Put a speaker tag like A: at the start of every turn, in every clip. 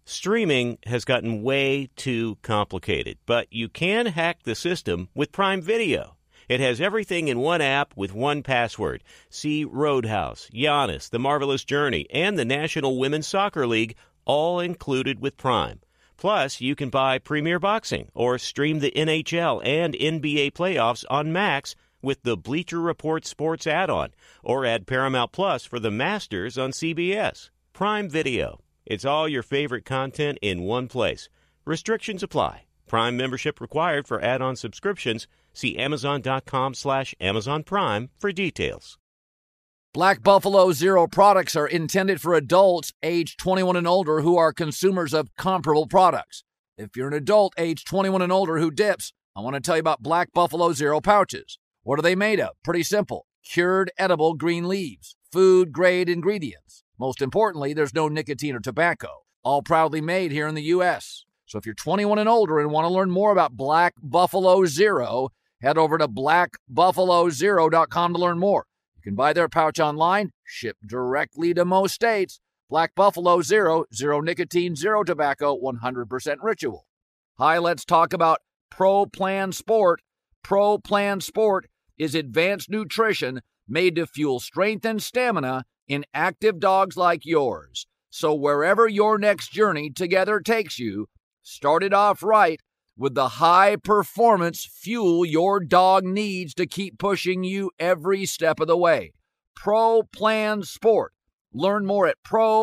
A: Streaming has gotten way too complicated, but you can hack the system with Prime Video. It has everything in one app with one password. See Roadhouse, Giannis, The Marvelous Journey, and the National Women's Soccer League, all included with Prime. Plus, you can buy Premier Boxing or stream the NHL and NBA playoffs on Max with the Bleacher Report Sports add-on, or add Paramount Plus for the Masters on CBS. Prime Video. It's all your favorite content in one place. Restrictions apply. Prime membership required for add-on subscriptions. See Amazon.com/Amazon Prime for details.
B: Black Buffalo Zero products are intended for adults age 21 and older who are consumers of comparable products. If you're an adult age 21 and older who dips, I want to tell you about Black Buffalo Zero pouches. What are they made of? Pretty simple. Cured edible green leaves. Food-grade ingredients. Most importantly, there's no nicotine or tobacco. All proudly made here in the U.S. So if you're 21 and older and want to learn more about Black Buffalo Zero, head over to blackbuffalozero.com to learn more. You can buy their pouch online, shipped directly to most states. Black Buffalo Zero, zero nicotine, zero tobacco, 100% ritual. Hi, let's talk about Pro Plan Sport. Pro Plan Sport is advanced nutrition made to fuel strength and stamina in active dogs like yours. So wherever your next journey together takes you, start it off right with the high-performance fuel your dog needs to keep pushing you every step of the way. Pro Plan Sport. Learn more at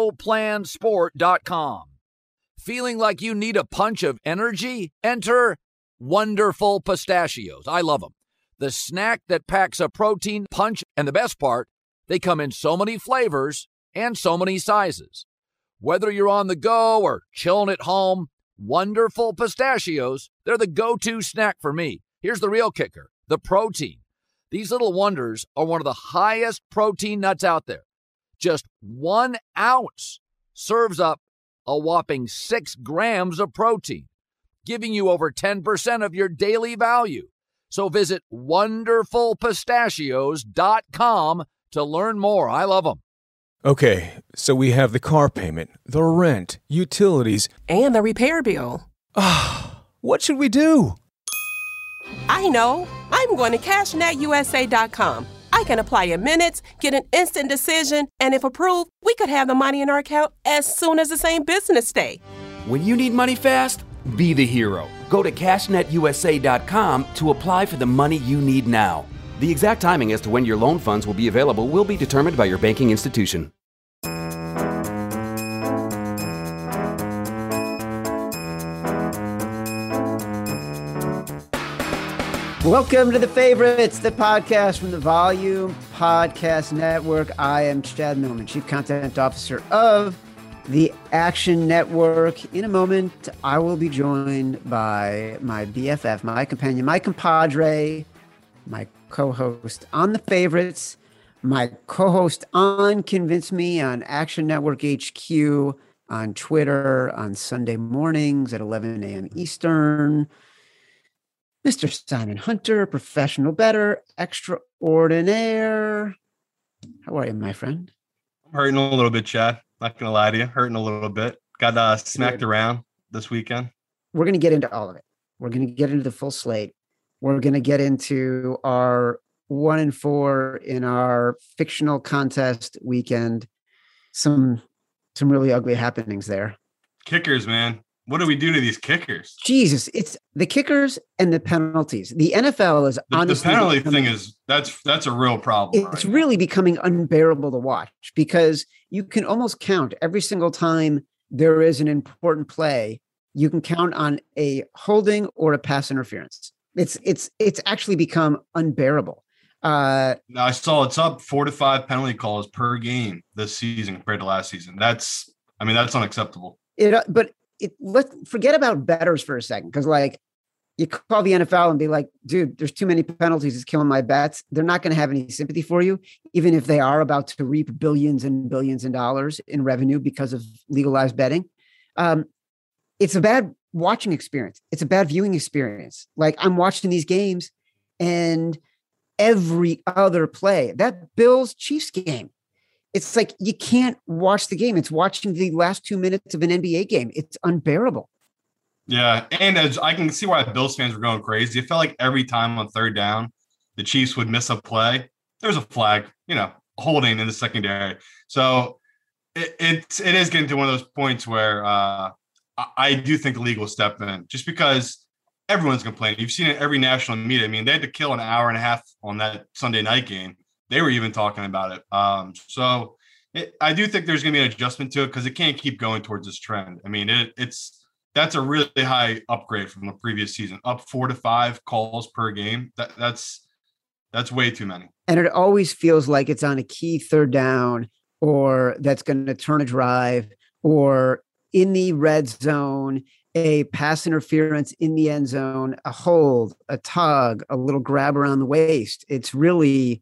B: ProPlansport.com. Feeling like you need a punch of energy? Enter Wonderful Pistachios. I love them. The snack that packs a protein punch, and the best part, they come in so many flavors and so many sizes. Whether you're on the go or chilling at home, Wonderful Pistachios, they're the go-to snack for me. Here's the real kicker, the protein. These little wonders are one of the highest protein nuts out there. Just 1 ounce serves up a whopping 6 grams of protein, giving you over 10% of your daily value. So visit wonderfulpistachios.com to learn more. I love them.
C: Okay, so we have the car payment, the rent, utilities,
D: and the repair bill.
C: What should we do?
D: I know. I'm going to CashNetUSA.com. I can apply in minutes, get an instant decision, and if approved, we could have the money in our account as soon as the same business day.
E: When you need money fast, be the hero. Go to CashNetUSA.com to apply for the money you need now. The exact timing as to when your loan funds will be available will be determined by your banking institution.
F: Welcome to The Favorites, the podcast from the Volume Podcast Network. I am Chad Millman, Chief Content Officer of the Action Network. In a moment, I will be joined by my BFF, my companion, my compadre, my co-host on The Favorites, my co-host on Convince Me on Action Network HQ, on Twitter, on Sunday mornings at 11 a.m. Eastern, Mr. Simon Hunter, professional bettor extraordinaire. How are you, my friend?
G: I'm hurting a little bit, Chad. Not going to lie to you. Hurting a little bit. Got smacked around this weekend.
F: We're going to get into all of it. We're going to get into the full slate. We're going to get into our 1 and 4 in our fictional contest weekend. Some really ugly happenings there.
G: Kickers, man. What do we do to these kickers?
F: Jesus, it's the kickers and the penalties. The NFL is honestly
G: the penalty thing is that's a real problem.
F: It's really becoming unbearable to watch because you can almost count every single time there is an important play. You can count on a holding or a pass interference. It's actually become unbearable.
G: Now I saw it's up 4 to 5 penalty calls per game this season compared to last season. That's unacceptable.
F: Let's forget about bettors for a second. Cause like you call the NFL and be like, dude, there's too many penalties. It's killing my bets. They're not going to have any sympathy for you, even if they are about to reap billions and billions of dollars in revenue because of legalized betting. It's a bad watching experience. It's a bad viewing experience. Like I'm watching these games and every other play, that Bills Chiefs game, it's like you can't watch the game. It's watching the last 2 minutes of an NBA game. It's unbearable.
G: Yeah, and as I can see why Bills fans were going crazy. It felt like every time on third down, the Chiefs would miss a play. There's a flag, holding in the secondary. So it is getting to one of those points where I do think the league will step in, just because everyone's complaining. You've seen it every national media. I mean, they had to kill an hour and a half on that Sunday night game. They were even talking about it. I do think there's going to be an adjustment to it, because it can't keep going towards this trend. I mean, that's a really high upgrade from the previous season, up 4 to 5 calls per game. That's way too many.
F: And it always feels like it's on a key third down, or that's going to turn a drive, or in the red zone, a pass interference in the end zone, a hold, a tug, a little grab around the waist. It's really,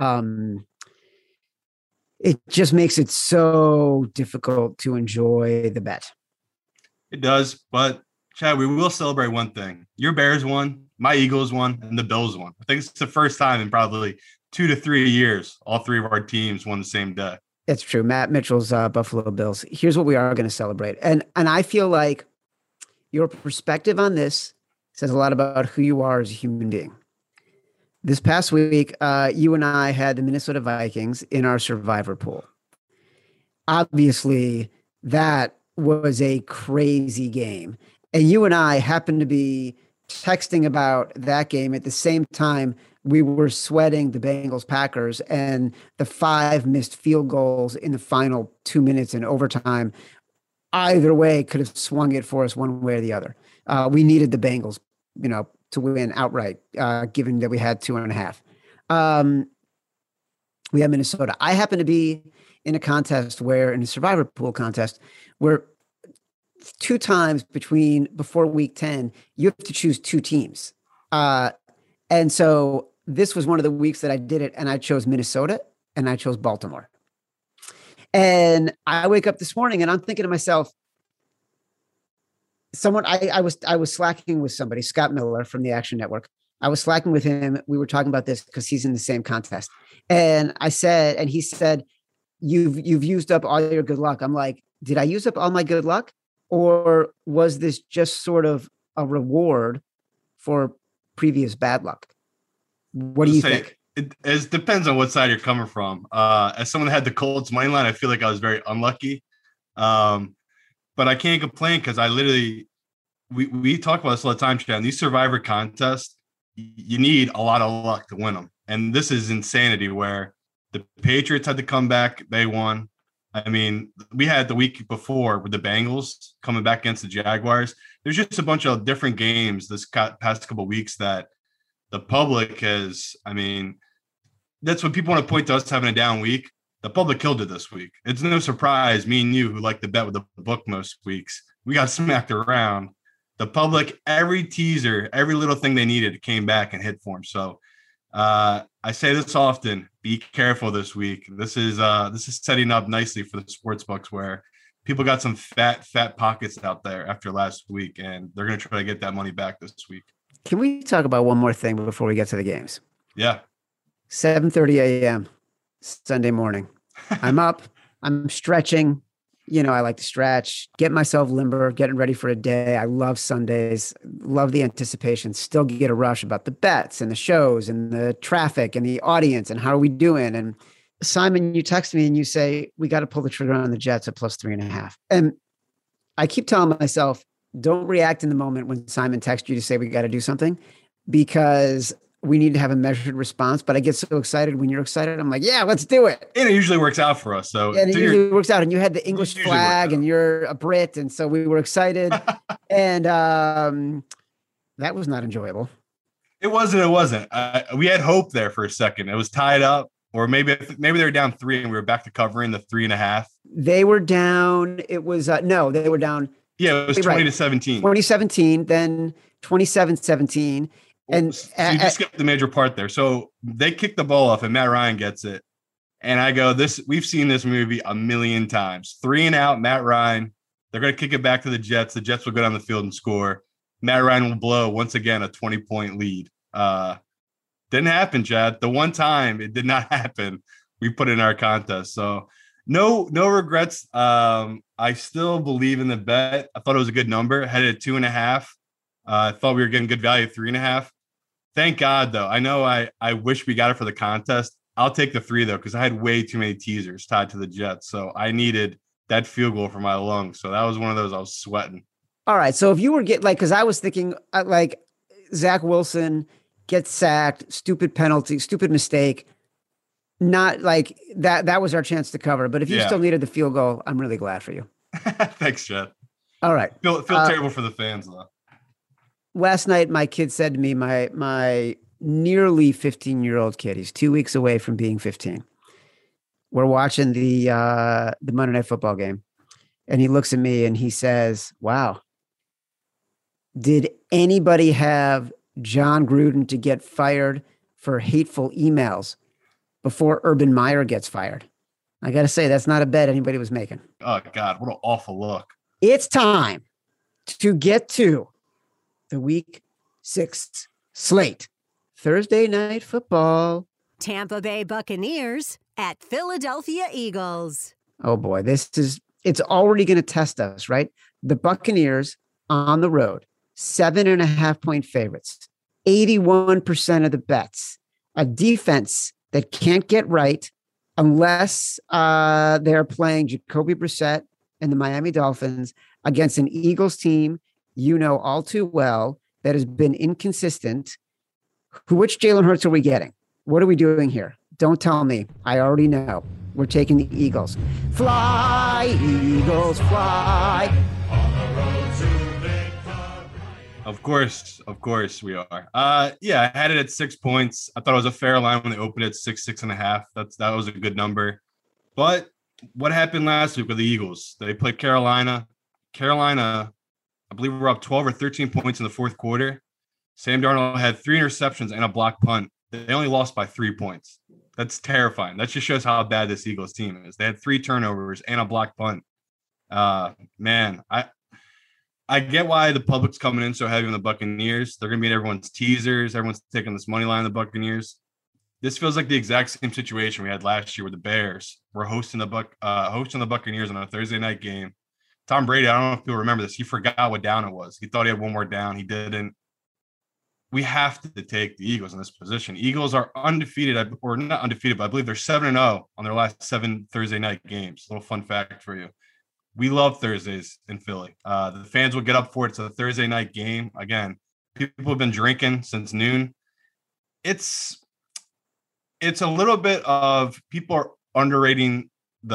F: it just makes it so difficult to enjoy the bet.
G: It does, but Chad, we will celebrate one thing. Your Bears won, my Eagles won, and the Bills won. I think it's the first time in probably 2 to 3 years all three of our teams won the same day.
F: It's true. Matt Mitchell's Buffalo Bills. Here's what we are going to celebrate. And I feel like your perspective on this says a lot about who you are as a human being. This past week, you and I had the Minnesota Vikings in our survivor pool. Obviously, that was a crazy game. And you and I happened to be texting about that game at the same time we were sweating the Bengals Packers and the 5 missed field goals in the final 2 minutes in overtime. Either way could have swung it for us one way or the other. We needed the Bengals, to win outright, given that we had 2.5. We had Minnesota. I happen to be in a contest in a survivor pool contest, where 2 times before week 10, you have to choose 2 teams. And so this was one of the weeks that I did it, and I chose Minnesota and I chose Baltimore. And I wake up this morning and I'm thinking to myself, I was slacking with somebody, Scott Miller from the Action Network. I was slacking with him. We were talking about this because he's in the same contest. And he said, you've used up all your good luck. I'm like, did I use up all my good luck? Or was this just sort of a reward for previous bad luck? What do you think?
G: It depends on what side you're coming from. As someone that had the Colts money line, I feel like I was very unlucky. But I can't complain, because we talk about this all the time, Chad. In these survivor contests, you need a lot of luck to win them. And this is insanity, where the Patriots had to come back. They won. I mean, we had the week before with the Bengals coming back against the Jaguars. There's just a bunch of different games this past couple of weeks that the public has, that's what people want to point to us having a down week. The public killed it this week. It's no surprise, me and you, who like to bet with the book most weeks, we got smacked around. The public, every teaser, every little thing they needed came back and hit for them. So I say this often: be careful this week. This is setting up nicely for the sports books, where people got some fat pockets out there after last week, and they're going to try to get that money back this week.
F: Can we talk about one more thing before we get to the games?
G: Yeah.
F: 7:30 a.m. Sunday morning. I'm up. I'm stretching. I like to stretch, get myself limber, getting ready for a day. I love Sundays, love the anticipation, still get a rush about the bets and the shows and the traffic and the audience and how are we doing? And Simon, you text me and you say, we got to pull the trigger on the Jets at +3.5. And I keep telling myself, don't react in the moment when Simon texts you to say we got to do something, because we need to have a measured response. But I get so excited when you're excited. I'm like, yeah, let's do it.
G: And it usually works out for us. So
F: it usually works out. And you had the English flag and you're a Brit. And so we were excited. And that was not enjoyable.
G: It wasn't. We had hope there for a second. It was tied up, or maybe they were down 3 and we were back to covering the 3.5.
F: They were down. It was no, they were down.
G: Yeah, it was 20-17.
F: 2017, then 27-17. And
G: so you just skipped the major part there. So they kicked the ball off and Matt Ryan gets it. And I go, we've seen this movie a million times. 3 and out, Matt Ryan. They're going to kick it back to the Jets. The Jets will go down the field and score. Matt Ryan will blow, once again, a 20-point lead. Didn't happen, Chad. The one time it did not happen, we put in our contest. So No regrets. I still believe in the bet. I thought it was a good number. Had it at 2.5. I thought we were getting good value at 3.5. Thank God, though. I know I wish we got it for the contest. I'll take the 3, though, because I had way too many teasers tied to the Jets. So I needed that field goal for my lungs. So that was one of those I was sweating.
F: All right. So if you were because I was thinking like Zach Wilson gets sacked, stupid penalty, stupid mistake. Not like that. That was our chance to cover. But if you still needed the field goal, I'm really glad for you.
G: Thanks, Chad.
F: All right.
G: Feel terrible for the fans, though.
F: Last night, my kid said to me, my nearly 15-year-old kid, he's 2 weeks away from being 15. We're watching the Monday Night Football game. And he looks at me and he says, wow, did anybody have John Gruden to get fired for hateful emails before Urban Meyer gets fired? I got to say, that's not a bet anybody was making.
G: Oh, God, what an awful look.
F: It's time to get to the Week 6 slate. Thursday Night Football.
H: Tampa Bay Buccaneers at Philadelphia Eagles.
F: Oh, boy, it's already going to test us, right? The Buccaneers on the road, 7.5-point favorites, 81% of the bets, a defense that can't get right unless they're playing Jacoby Brissett and the Miami Dolphins against an Eagles team you know all too well that has been inconsistent. Which Jalen Hurts are we getting? What are we doing here? Don't tell me. I already know. We're taking the Eagles. Fly, Eagles, fly.
G: Of course we are. I had it at 6 points. I thought it was a fair line when they opened it 6.5. That was a good number. But what happened last week with the Eagles? They played Carolina. Carolina, I believe we were up 12 or 13 points in the fourth quarter. Sam Darnold had 3 interceptions and a blocked punt. They only lost by 3 points. That's terrifying. That just shows how bad this Eagles team is. They had 3 turnovers and a blocked punt. Man, I get why the public's coming in so heavy on the Buccaneers. They're going to be in everyone's teasers. Everyone's taking this money line on the Buccaneers. This feels like the exact same situation we had last year with the Bears. We're hosting the Buccaneers on a Thursday night game. Tom Brady, I don't know if you'll remember this. He forgot what down it was. He thought he had one more down. He didn't. We have to take the Eagles in this position. Eagles are undefeated, or not undefeated, but I believe they're 7-0 on their last 7 Thursday night games. A little fun fact for you. We love Thursdays in Philly. The fans will get up for it. It's a Thursday night game. Again, people have been drinking since noon. It's a little bit of people are underrating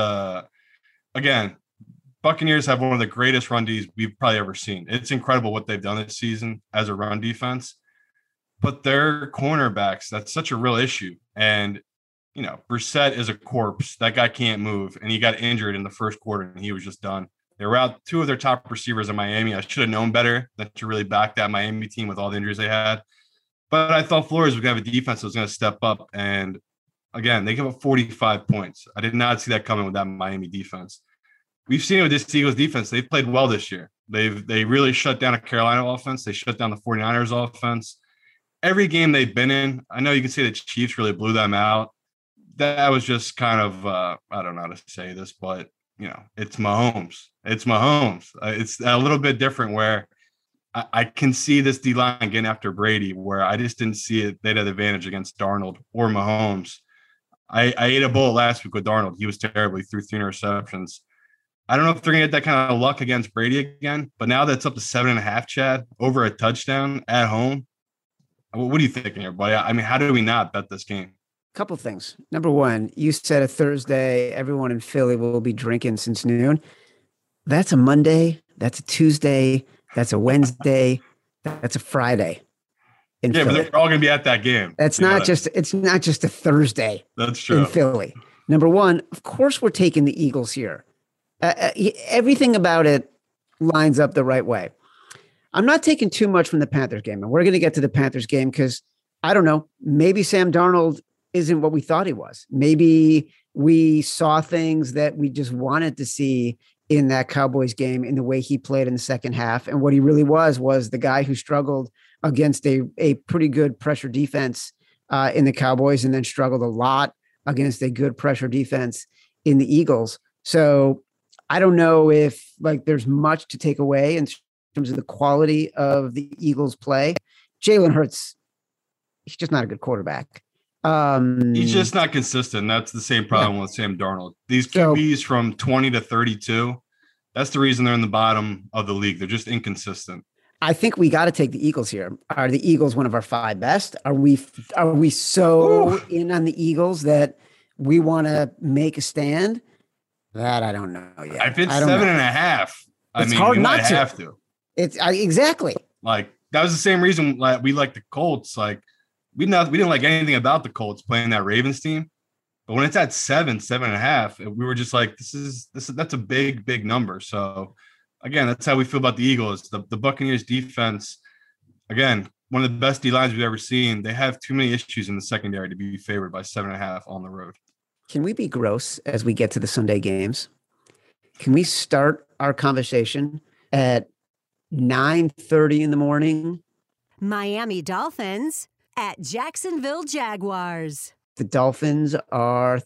G: Buccaneers have one of the greatest run Ds we've probably ever seen. It's incredible what they've done this season as a run defense. But their cornerbacks, that's such a real issue. And, Brissett is a corpse. That guy can't move. And he got injured in the first quarter, and he was just done. They were out 2 of their top receivers in Miami. I should have known better than to really back that Miami team with all the injuries they had. But I thought Flores was going to have a defense that was going to step up. And, again, they give up 45 points. I did not see that coming with that Miami defense. We've seen it with this Eagles defense. They've played well this year. They really shut down a Carolina offense. They shut down the 49ers offense. Every game they've been in, I know you can say the Chiefs really blew them out. That was just kind of, I don't know how to say this, but, it's Mahomes. It's Mahomes. It's a little bit different where I can see this D-line getting after Brady, where I just didn't see it. They'd have the advantage against Darnold or Mahomes. I ate a bullet last week with Darnold. He was terrible. He threw 3 interceptions. I don't know if they're going to get that kind of luck against Brady again, but now that's up to 7.5, Chad, over a touchdown at home. What are you thinking here, buddy? I mean, how do we not bet this game?
F: Couple things. Number one, you said a Thursday, everyone in Philly will be drinking since noon. That's a Monday. That's a Tuesday. That's a Wednesday. That's a Friday.
G: Yeah, Philly. But they're all going to be at that game.
F: It's not just a Thursday.
G: That's true.
F: In Philly. Number one, of course, we're taking the Eagles here. Everything about it lines up the right way. I'm not taking too much from the Panthers game, and we're going to get to the Panthers game because I don't know, maybe Sam Darnold isn't what we thought he was. Maybe we saw things that we just wanted to see in that Cowboys game in the way he played in the second half. And what he really was the guy who struggled against a pretty good pressure defense in the Cowboys and then struggled a lot against a good pressure defense in the Eagles. So I don't know if like there's much to take away in terms of the quality of the Eagles play. Jalen Hurts, he's just not a good quarterback.
G: He's just not consistent. That's the same problem with Sam Darnold. These QBs from 20 to 32, that's the reason they're in the bottom of the league. They're just inconsistent.
F: I think we got to take the Eagles here. Are the Eagles one of our 5 best? Are we so in on the Eagles that we want to make a stand? That I don't know yet.
G: If it's 7.5,
F: it's hard
G: we
F: not
G: might have to.
F: It's exactly.
G: Like that was the same reason we like the Colts. Like we didn't like anything about the Colts playing that Ravens team, but when it's at 7.5, we were just like, that's a big number. So again, that's how we feel about the Eagles. The Buccaneers defense, again, one of the best D lines we've ever seen. They have too many issues in the secondary to be favored by 7.5 on the road.
F: Can we be gross as we get to the Sunday games? Can we start our conversation at 9:30 in the morning?
H: Miami Dolphins at Jacksonville Jaguars.
F: The Dolphins are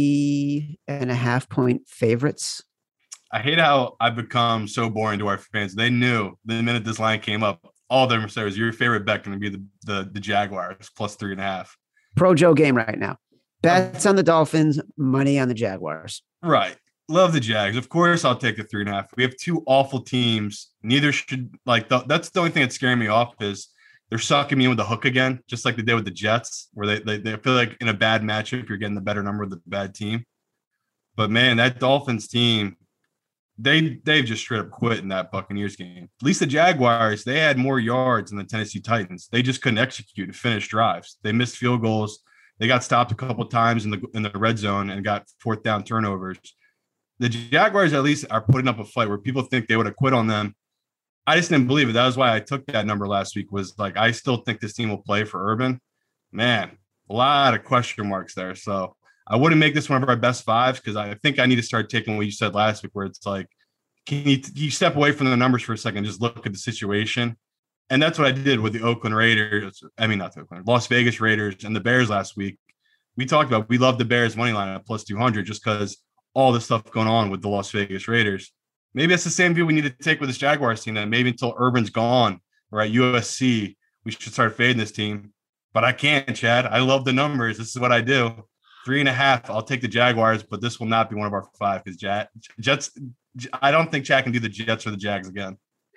F: 3.5-point favorites.
G: I hate how I've become so boring to our fans. They knew the minute this line came up, all of them said was your favorite bet going to be the Jaguars plus 3.5.
F: Pro Joe game right now. Bets on the Dolphins, money on the Jaguars.
G: Right. Love the Jags. Of course, I'll take the 3.5. We have 2 awful teams. Neither should that's the only thing that's scaring me off is they're sucking me in with the hook again, just like they did with the Jets, where they feel like in a bad matchup, you're getting the better number of the bad team. But man, that Dolphins team, they've just straight up quit in that Buccaneers game. At least the Jaguars, they had more yards than the Tennessee Titans. They just couldn't execute and finish drives. They missed field goals. They got stopped a couple of times in the red zone and got 4th down turnovers. The Jaguars at least are putting up a fight where people think they would have quit on them. I just didn't believe it. That was why I took that number last week, was like, I still think this team will play for Urban. Man, a lot of question marks there. So I wouldn't make this one of our best 5s because I think I need to start taking what you said last week, where it's like, can you step away from the numbers for a second, just look at the situation. And that's what I did with the Oakland Raiders. I mean, not the Oakland, Las Vegas Raiders and the Bears last week. We talked about, we love the Bears money line at plus 200 just because all the stuff going on with the Las Vegas Raiders. Maybe that's the same view we need to take with this Jaguars team, that maybe until Urban's gone or at USC, we should start fading this team. But I can't, Chad. I love the numbers. This is what I do. 3.5. I'll take the Jaguars, but this will not be one of our 5 because Jets. I don't think Chad can do the Jets or the Jags again.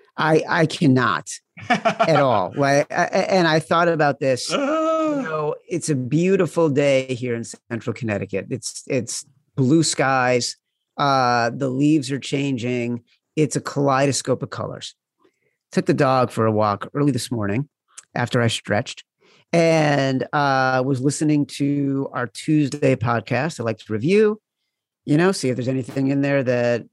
F: I cannot at all. And I thought about this. It's a beautiful day here in central Connecticut. It's blue skies. The leaves are changing. It's a kaleidoscope of colors. Took the dog for a walk early this morning after I stretched and was listening to our Tuesday podcast. I like to review, see if there's anything in there that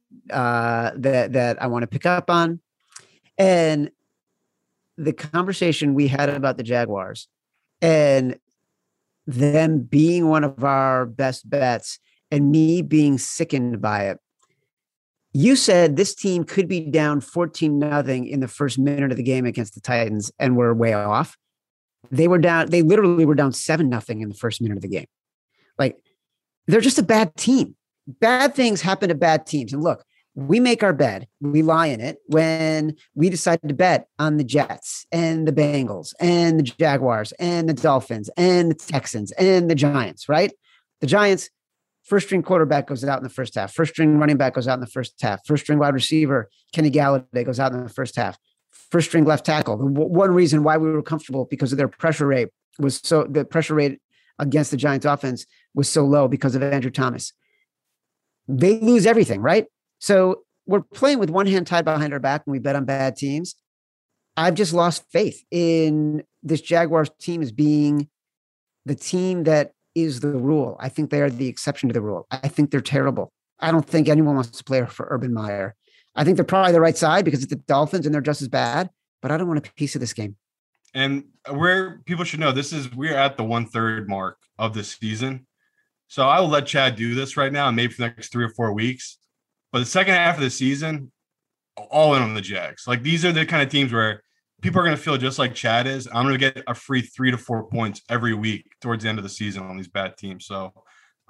F: I want to pick up on. And the conversation we had about the Jaguars and them being one of our best bets and me being sickened by it. You said this team could be down 14-0 in the first minute of the game against the Titans, and we're way off. They literally were down 7-0 in the first minute of the game. Like, they're just a bad team. Bad things happen to bad teams. And look, we make our bed, we lie in it when we decide to bet on the Jets and the Bengals and the Jaguars and the Dolphins and the Texans and the Giants, right? The Giants, first string quarterback goes out in the first half. First string running back goes out in the first half. First string wide receiver, Kenny Galladay, goes out in the first half. First string left tackle. One reason why we were comfortable because of their pressure rate the pressure rate against the Giants offense was so low because of Andrew Thomas. They lose everything, right? So we're playing with one hand tied behind our back when we bet on bad teams. I've just lost faith in this Jaguars team as being the team that is the rule. I think they are the exception to the rule. I think they're terrible. I don't think anyone wants to play for Urban Meyer. I think they're probably the right side because it's the Dolphins and they're just as bad, but I don't want a piece of this game.
G: And where people should know, we're at the 1/3 mark of the season. So I will let Chad do this right now and maybe for the next 3 or 4 weeks. But the second half of the season, all in on the Jags. Like, these are the kind of teams where people are going to feel just like Chad is. I'm going to get a free 3 to 4 points every week towards the end of the season on these bad teams. So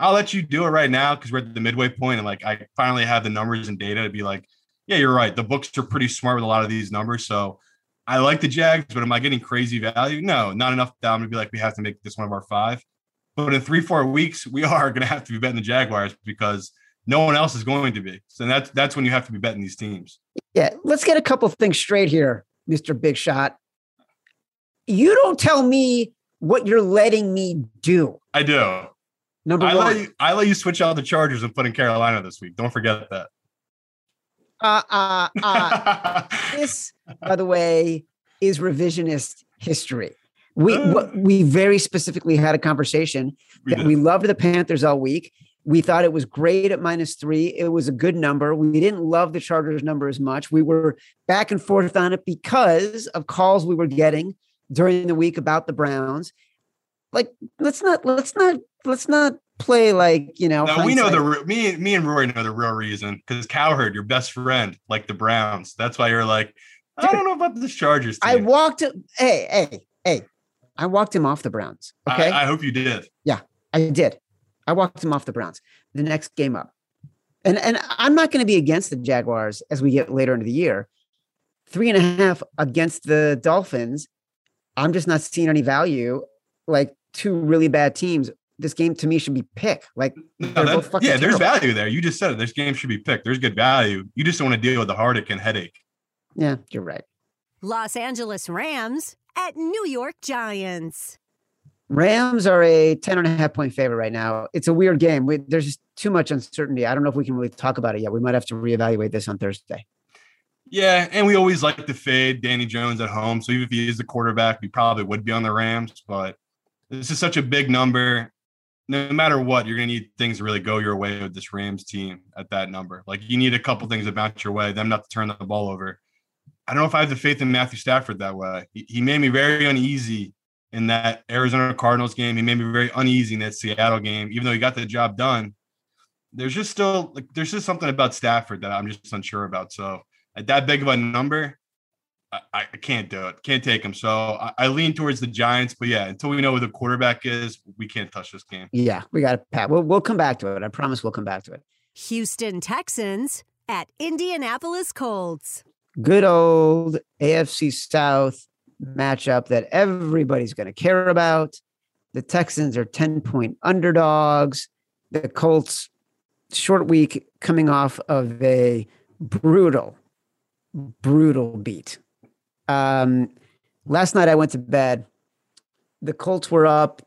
G: I'll let you do it right now because we're at the midway point, and like I finally have the numbers and data to be like, yeah, you're right. The books are pretty smart with a lot of these numbers. So I like the Jags, but am I getting crazy value? No, not enough that I'm going to be like, we have to make this one of our 5. But in 3-4 weeks, we are going to have to be betting the Jaguars because no one else is going to be. So that's when you have to be betting these teams.
F: Yeah, let's get a couple things straight here, Mr. Big Shot. You don't tell me what you're letting me do.
G: I do.
F: Number one.
G: I let you switch out the Chargers and put in Carolina this week. Don't forget that.
F: This, by the way, is revisionist history. We very specifically had a conversation that we loved the Panthers all week. We thought it was great at -3. It was a good number. We didn't love the Chargers number as much. We were back and forth on it because of calls we were getting during the week about the Browns. Like, let's not play like,
G: No, we know me and Rory know the real reason, because Cowherd, your best friend, like the Browns. That's why you're like, I don't know about this Chargers team.
F: I walked him off the Browns. Okay.
G: I hope you did.
F: Yeah, I did. I walked him off the Browns the next game up. And I'm not going to be against the Jaguars as we get later into the year. 3.5 against the Dolphins. I'm just not seeing any value. Like, two really bad teams. This game to me should be pick. Like,
G: there's value there. You just said it. This game should be picked. There's good value. You just don't want to deal with the heartache and headache.
F: Yeah, you're right.
H: Los Angeles Rams at New York Giants.
F: Rams are a 10.5 point favorite right now. It's a weird game. There's just too much uncertainty. I don't know if we can really talk about it yet. We might have to reevaluate this on Thursday.
G: Yeah, and we always like to fade Danny Jones at home. So even if he is the quarterback, we probably would be on the Rams. But this is such a big number. No matter what, you're going to need things to really go your way with this Rams team at that number. Like, you need a couple things to bounce your way, them not to turn the ball over. I don't know if I have the faith in Matthew Stafford that way. He made me very uneasy in that Arizona Cardinals game. He made me very uneasy in that Seattle game, even though he got the job done. There's just something about Stafford that I'm just unsure about. So at that big of a number, I can't do it. Can't take him. So I lean towards the Giants. But yeah, until we know who the quarterback is, we can't touch this game.
F: Yeah, we got to pat. We'll come back to it. I promise we'll come back to it.
H: Houston Texans at Indianapolis Colts.
F: Good old AFC South matchup that everybody's going to care about. The Texans are 10-point underdogs. The Colts, short week, coming off of a brutal beat. Last night I went to bed. The Colts were up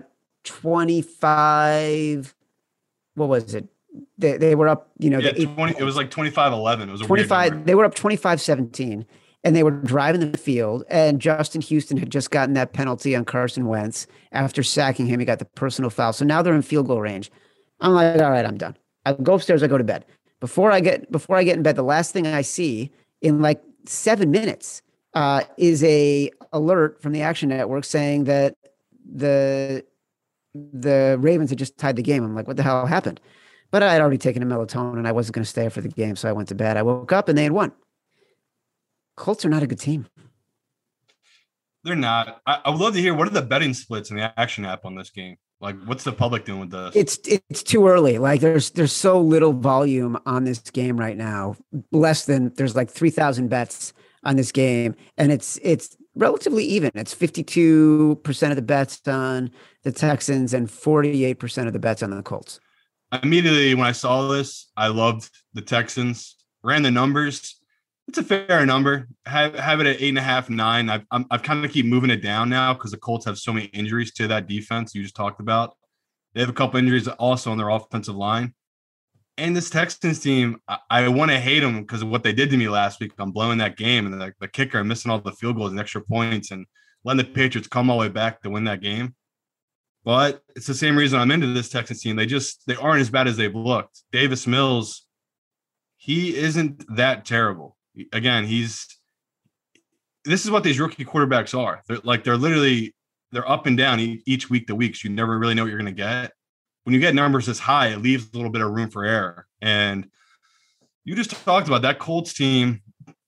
F: 25. What was it? They were up,
G: 20, it was like 25-11. It was
F: 25. They were up 25-17, and they were driving the field. And Justin Houston had just gotten that penalty on Carson Wentz after sacking him. He got the personal foul. So now they're in field goal range. I'm like, all right, I'm done. I go upstairs. I go to bed. Before I get in bed, the last thing I see in like 7 minutes is a alert from the Action Network saying that the Ravens had just tied the game. I'm like, what the hell happened? But I had already taken a melatonin and I wasn't going to stay for the game. So I went to bed. I woke up and they had won. Colts are not a good team.
G: They're not. I would love to hear, what are the betting splits in the Action app on this game? Like, what's the public doing with this?
F: It's too early. Like, there's so little volume on this game right now. There's like 3,000 bets on this game. And it's relatively even. It's 52% of the bets on the Texans and 48% of the bets on the Colts.
G: Immediately when I saw this, I loved the Texans. Ran the numbers. It's a fair number. Have it at 8.5, 9. I've kind of keep moving it down now because the Colts have so many injuries to that defense you just talked about. They have a couple injuries also on their offensive line. And this Texans team, I want to hate them because of what they did to me last week. I'm blowing that game and the kicker missing all the field goals and extra points and letting the Patriots come all the way back to win that game. But it's the same reason I'm into this Texans team. They aren't as bad as they've looked. Davis Mills, he isn't that terrible. Again, this is what these rookie quarterbacks are. They're up and down each week to week. So you never really know what you're going to get. When you get numbers this high, it leaves a little bit of room for error. And you just talked about that Colts team.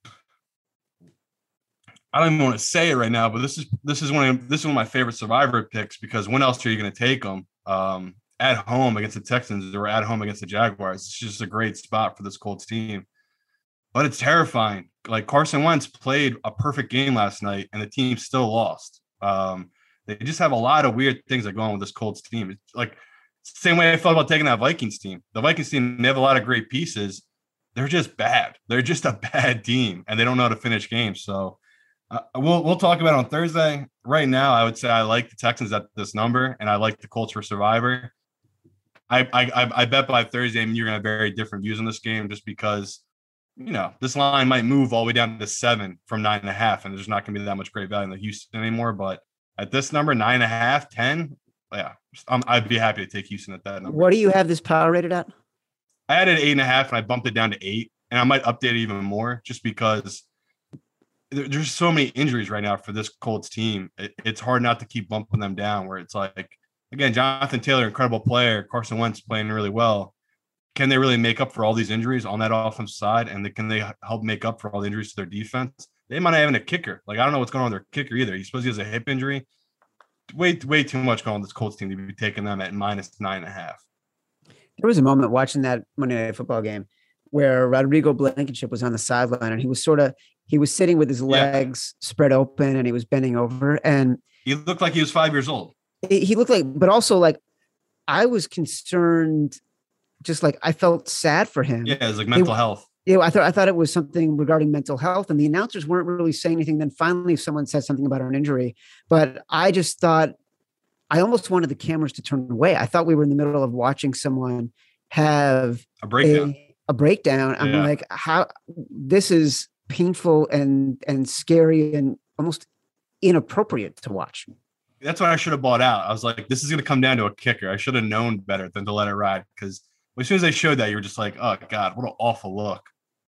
G: I don't even want to say it right now, but this is one of my favorite Survivor picks because when else are you going to take them? at home against the Texans or at home against the Jaguars. It's just a great spot for this Colts team. But it's terrifying. Like Carson Wentz played a perfect game last night, and the team still lost. They just have a lot of weird things that go on with this Colts team. It's like same way I felt about taking that Vikings team. The Vikings team, they have a lot of great pieces. They're just bad. They're just a bad team, and they don't know how to finish games. So we'll talk about it on Thursday. Right now, I would say I like the Texans at this number, and I like the Colts for Survivor. I bet by Thursday, you're going to have very different views on this game just because, this line might move all the way down to 7 from 9.5, and there's not going to be that much great value in the Houston anymore. But at this number, 9.5, 10, yeah, I'd be happy to take Houston at that number.
F: What do you have this power rated at?
G: I had it 8.5, and I bumped it down to 8, and I might update it even more just because there's so many injuries right now for this Colts team. It's hard not to keep bumping them down where it's like, again, Jonathan Taylor, incredible player, Carson Wentz playing really well. Can they really make up for all these injuries on that offensive side? And can they help make up for all the injuries to their defense? They might not have a kicker. Like, I don't know what's going on with their kicker either. He's supposed to has a hip injury. Way too much going on with this Colts team to be taking them at -9.5.
F: There was a moment watching that Monday Night Football game where Rodrigo Blankenship was on the sideline, and he was sitting with his legs spread open, and he was bending over, and
G: he looked like he was 5 years old.
F: He looked like, but also like, I was concerned. Just like I felt sad for him.
G: Yeah, it was like mental health.
F: Yeah, I thought it was something regarding mental health, and the announcers weren't really saying anything. Then finally, someone said something about an injury, but I just thought I almost wanted the cameras to turn away. I thought we were in the middle of watching someone have
G: a breakdown.
F: A breakdown. I'm like, how this is painful and scary and almost inappropriate to watch.
G: That's what I should have bought out. I was like, this is going to come down to a kicker. I should have known better than to let it ride because. As soon as they showed that, you were just like, oh, God, what an awful look.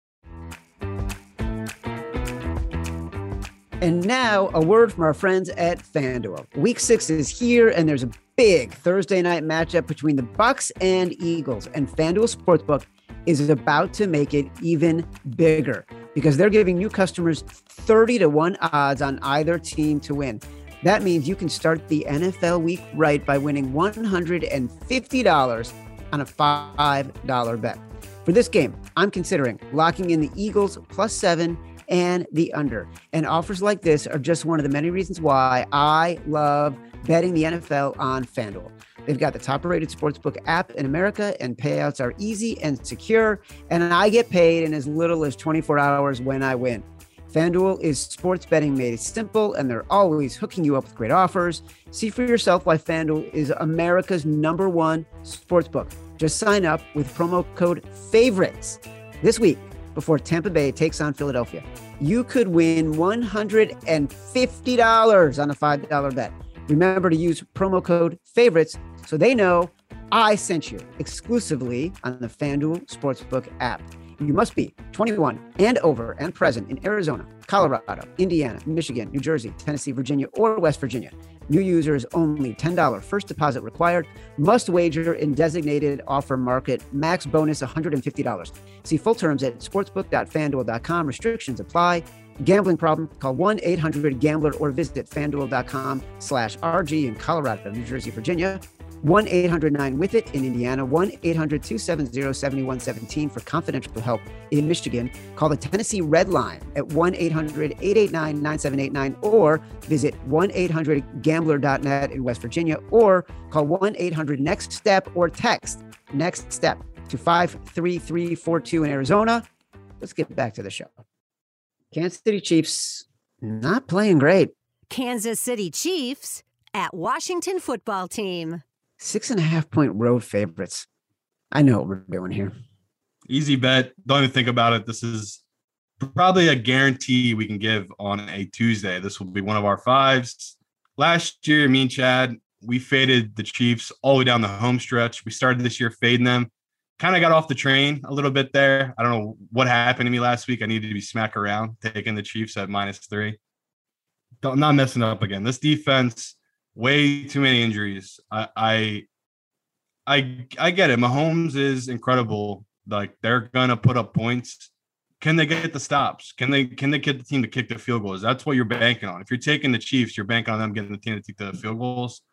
F: And now a word from our friends at FanDuel. Week 6 is here, and there's a big Thursday night matchup between the Bucs and Eagles. And FanDuel Sportsbook is about to make it even bigger because they're giving new customers 30-1 odds on either team to win. That means you can start the NFL week right by winning $150 on a $5 bet. For this game, I'm considering locking in the Eagles +7 and the under. And offers like this are just one of the many reasons why I love betting the NFL on FanDuel. They've got the top-rated sportsbook app in America, and payouts are easy and secure, and I get paid in as little as 24 hours when I win. FanDuel is sports betting made simple, and they're always hooking you up with great offers. See for yourself why FanDuel is America's #1 sportsbook. Just sign up with promo code FAVORITES this week before Tampa Bay takes on Philadelphia. You could win $150 on a $5 bet. Remember to use promo code FAVORITES so they know I sent you exclusively on the FanDuel Sportsbook app. You must be 21 and over and present in Arizona, Colorado, Indiana, Michigan, New Jersey, Tennessee, Virginia, or West Virginia. New users only. $10 first deposit required. Must wager in designated offer market. Max bonus $150. See full terms at sportsbook.fanduel.com. Restrictions apply. Gambling problem? Call 1-800-GAMBLER or visit fanduel.com/RG in Colorado, New Jersey, Virginia. 1-800-9-WITH-IT in Indiana, 1-800-270-7117 for confidential help in Michigan. Call the Tennessee Red Line at 1-800-889-9789 or visit 1-800-GAMBLER.net in West Virginia or call 1-800-NEXT-STEP or text NEXT STEP to 53342 in Arizona. Let's get back to the show. Kansas City Chiefs not playing great.
H: Kansas City Chiefs at Washington Football Team.
F: 6.5-point road favorites. I know what we're doing here.
G: Easy bet. Don't even think about it. This is probably a guarantee we can give on a Tuesday. This will be one of our 5s. Last year, me and Chad, we faded the Chiefs all the way down the home stretch. We started this year fading them. Kind of got off the train a little bit there. I don't know what happened to me last week. I needed to be smack around, taking the Chiefs at -3. Not messing up again. This defense, way too many injuries. I get it. Mahomes is incredible. Like, they're gonna put up points. Can they get the stops? Can they get the team to kick the field goals? That's what you're banking on. If you're taking the Chiefs, you're banking on them getting the team to kick the field goals.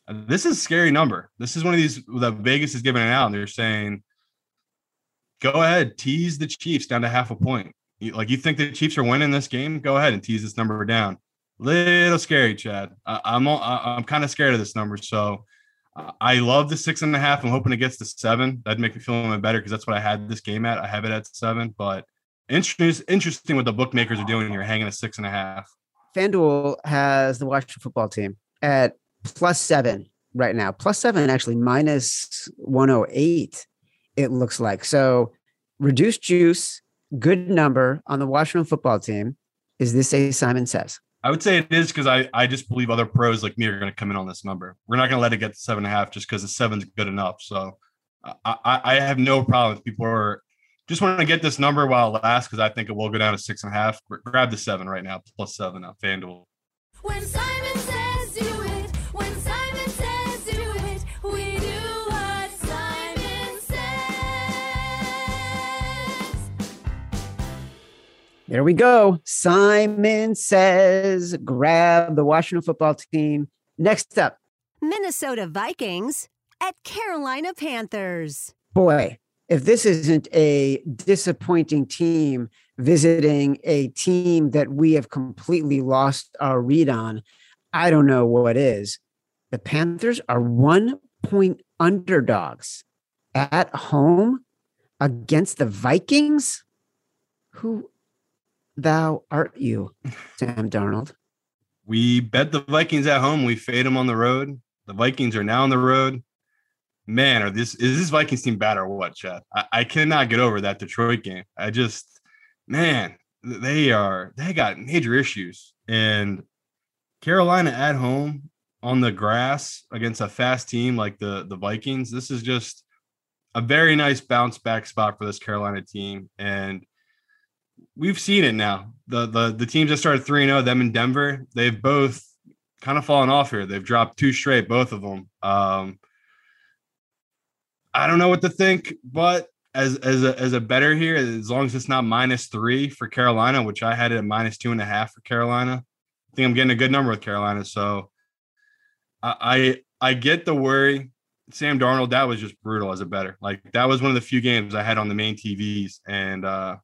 G: This is a scary number. This is one of these that Vegas is giving it out, and they're saying, go ahead, tease the Chiefs down to half a point. You think the Chiefs are winning this game? Go ahead and tease this number down. Little scary, Chad. I'm kind of scared of this number. So I love the 6.5. I'm hoping it gets to 7. That'd make me feel a little bit better because that's what I had this game at. I have it at 7, but interesting what the bookmakers are doing here, hanging a 6.5.
F: FanDuel has the Washington football team at +7 right now. +7, actually, -108, it looks like. So reduced juice, good number on the Washington football team. Is this a Simon Says?
G: I would say it is because I just believe other pros like me are going to come in on this number. We're not going to let it get to 7.5 just because the 7's good enough. So I have no problem if people are just want to get this number while it lasts because I think it will go down to 6.5. Grab the 7 right now, +7 on FanDuel.
I: When Simon says do it, when Simon says do it, we do what Simon says.
F: There we go. Simon Says, grab the Washington football team. Next up,
H: Minnesota Vikings at Carolina Panthers.
F: boy, if this isn't a disappointing team visiting a team that we have completely lost our read on, I don't know what is. The Panthers are 1-point underdogs at home against the Vikings. Who thou art you, Sam Darnold?
G: We bet the Vikings at home. We fade them on the road. The Vikings are now on the road. Man, is this Vikings team bad or what, Chad? I cannot get over that Detroit game. They got major issues. And Carolina at home on the grass against a fast team like the Vikings, this is just a very nice bounce back spot for this Carolina team. And we've seen it now. The teams that started 3-0, them in Denver, they've both kind of fallen off here. They've dropped 2 straight, both of them. I don't know what to think, but as a better here, as long as it's not -3 for Carolina, which I had it at -2.5 for Carolina, I think I'm getting a good number with Carolina. So I get the worry. Sam Darnold, that was just brutal as a better. Like that was one of the few games I had on the main TVs, and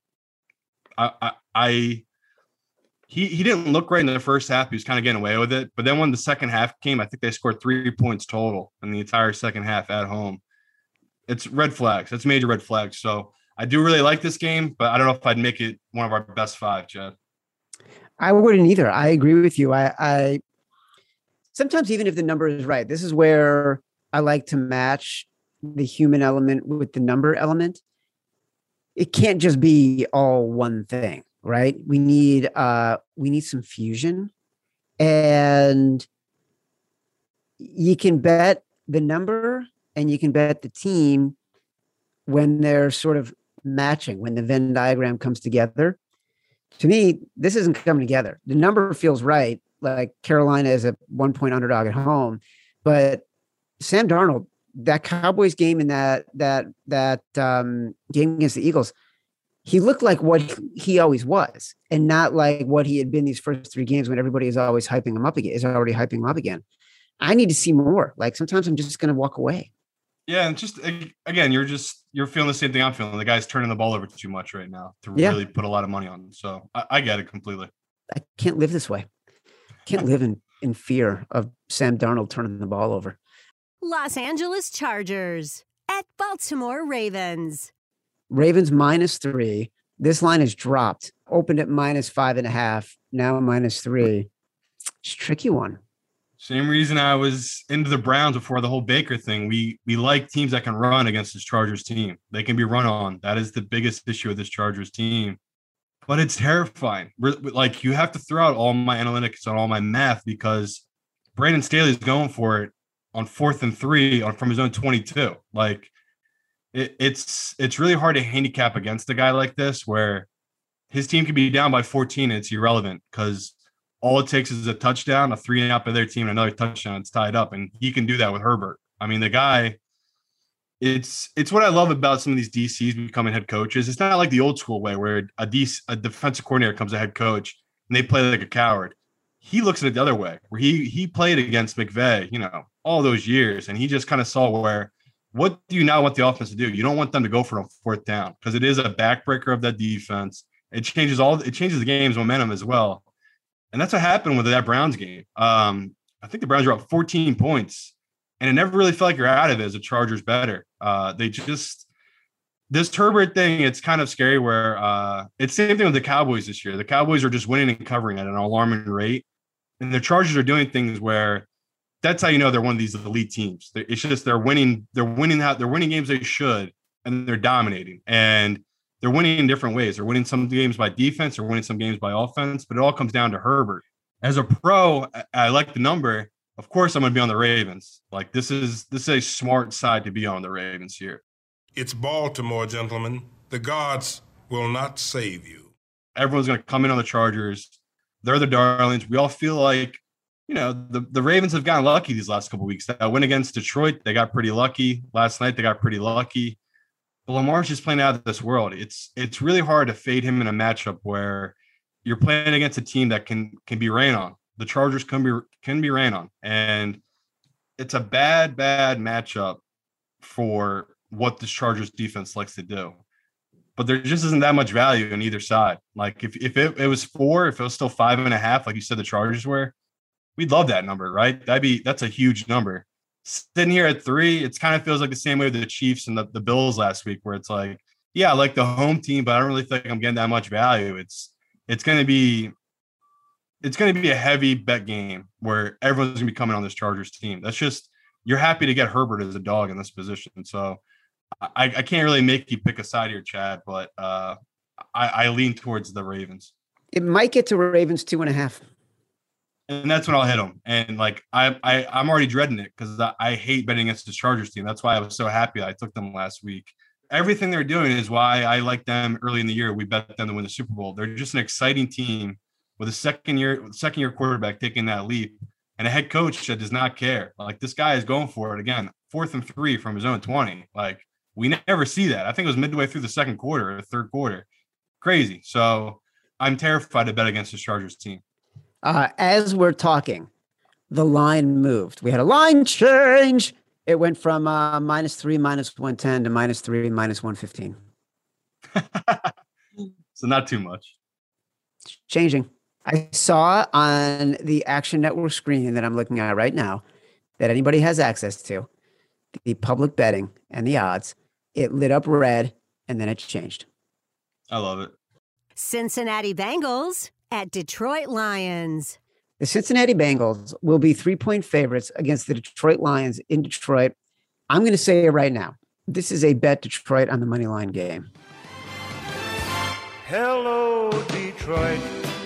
G: he didn't look right in the first half. He was kind of getting away with it, but then when the second half came, I think they scored 3 points total in the entire second half at home. It's red flags. That's major red flags. So I do really like this game, but I don't know if I'd make it one of our best 5, Chad.
F: I wouldn't either. I agree with you. I sometimes, even if the number is right, this is where I like to match the human element with the number element. It can't just be all one thing, right? We need some fusion, and you can bet the number and you can bet the team when they're sort of matching, when the Venn diagram comes together. To me, this isn't coming together. The number feels right, like Carolina is a 1-point underdog at home, but Sam Darnold, that Cowboys game and that game against the Eagles, he looked like what he always was, and not like what he had been these first 3 games when everybody is always hyping him up again. Is already hyping him up again. I need to see more. Like sometimes I'm just going to walk away.
G: Yeah, and just again, you're feeling the same thing I'm feeling. The guy's turning the ball over too much right now to really put a lot of money on him. So I get it completely.
F: I can't live this way. Can't live in fear of Sam Darnold turning the ball over.
H: Los Angeles Chargers at Baltimore Ravens.
F: Ravens -3. This line has dropped. Opened at -5.5. Now -3. It's a tricky one.
G: Same reason I was into the Browns before the whole Baker thing. We like teams that can run against this Chargers team. They can be run on. That is the biggest issue with this Chargers team. But it's terrifying. Like you have to throw out all my analytics and all my math because Brandon Staley's going for it on 4th and 3 from his own 22. Like it's really hard to handicap against a guy like this where his team could be down by 14 and it's irrelevant because all it takes is a touchdown, a 3-and-out by their team, and another touchdown. It's tied up, and he can do that with Herbert. I mean, the guy, it's what I love about some of these DCs becoming head coaches. It's not like the old school way where a defensive coordinator comes a head coach and they play like a coward. he looks at it the other way, where he played against McVay, you know, all those years, and he just kind of saw where, what do you now want the offense to do? You don't want them to go for a fourth down because it is a backbreaker of that defense. It changes the game's momentum as well. And that's what happened with that Browns game. I think the Browns were up 14 points, and it never really felt like you're out of it as the Chargers better. This Herbert thing, it's kind of scary where it's the same thing with the Cowboys this year. The Cowboys are just winning and covering at an alarming rate. And the Chargers are doing things where that's how you know they're one of these elite teams. It's just they're winning games they should, and they're dominating. And they're winning in different ways. They're winning some games by defense, they're winning some games by offense, but it all comes down to Herbert. As a pro, I like the number. Of course, I'm going to be on the Ravens. Like this is a smart side to be on the Ravens here.
J: It's Baltimore, gentlemen. The gods will not save you.
G: Everyone's going to come in on the Chargers. They're the darlings. We all feel like, you know, the Ravens have gotten lucky these last couple of weeks. That win against Detroit, they got pretty lucky. Last night, they got pretty lucky. But Lamar's just playing out of this world. It's really hard to fade him in a matchup where you're playing against a team that can be rain on. The Chargers can be rain on. And it's a bad matchup for what this Chargers defense likes to do. But there just isn't that much value on either side. Like if it was 4, if it was still 5.5, like you said the Chargers were, we'd love that number, right? That's a huge number. Sitting here at 3, it kind of feels like the same way with the Chiefs and the Bills last week, where it's like, yeah, I like the home team, but I don't really think I'm getting that much value. It's going to be a heavy bet game where everyone's going to be coming on this Chargers team. That's just, you're happy to get Herbert as a dog in this position. So I can't really make you pick a side here, Chad, but I lean towards the Ravens.
F: It might get to Ravens 2.5.
G: And that's when I'll hit them. And like I'm already dreading it because I hate betting against the Chargers team. That's why I was so happy I took them last week. Everything they're doing is why I like them early in the year. We bet them to win the Super Bowl. They're just an exciting team with a second year quarterback taking that leap and a head coach that does not care. Like this guy is going for it again. 4th and 3 from his own 20. Like we never see that. I think it was midway through the second quarter or third quarter. Crazy. So I'm terrified to bet against this Chargers team.
F: As we're talking, the line moved. We had a line change. It went from -3, -110 to -3, -115.
G: So not too much.
F: It's changing. I saw on the Action Network screen that I'm looking at right now that anybody has access to, the public betting and the odds, it lit up red and then it changed.
G: I love it.
H: Cincinnati Bengals at Detroit Lions.
F: The Cincinnati Bengals will be 3-point favorites against the Detroit Lions in Detroit. I'm going to say it right now. This is a bet Detroit on the money line game.
K: Hello, Detroit.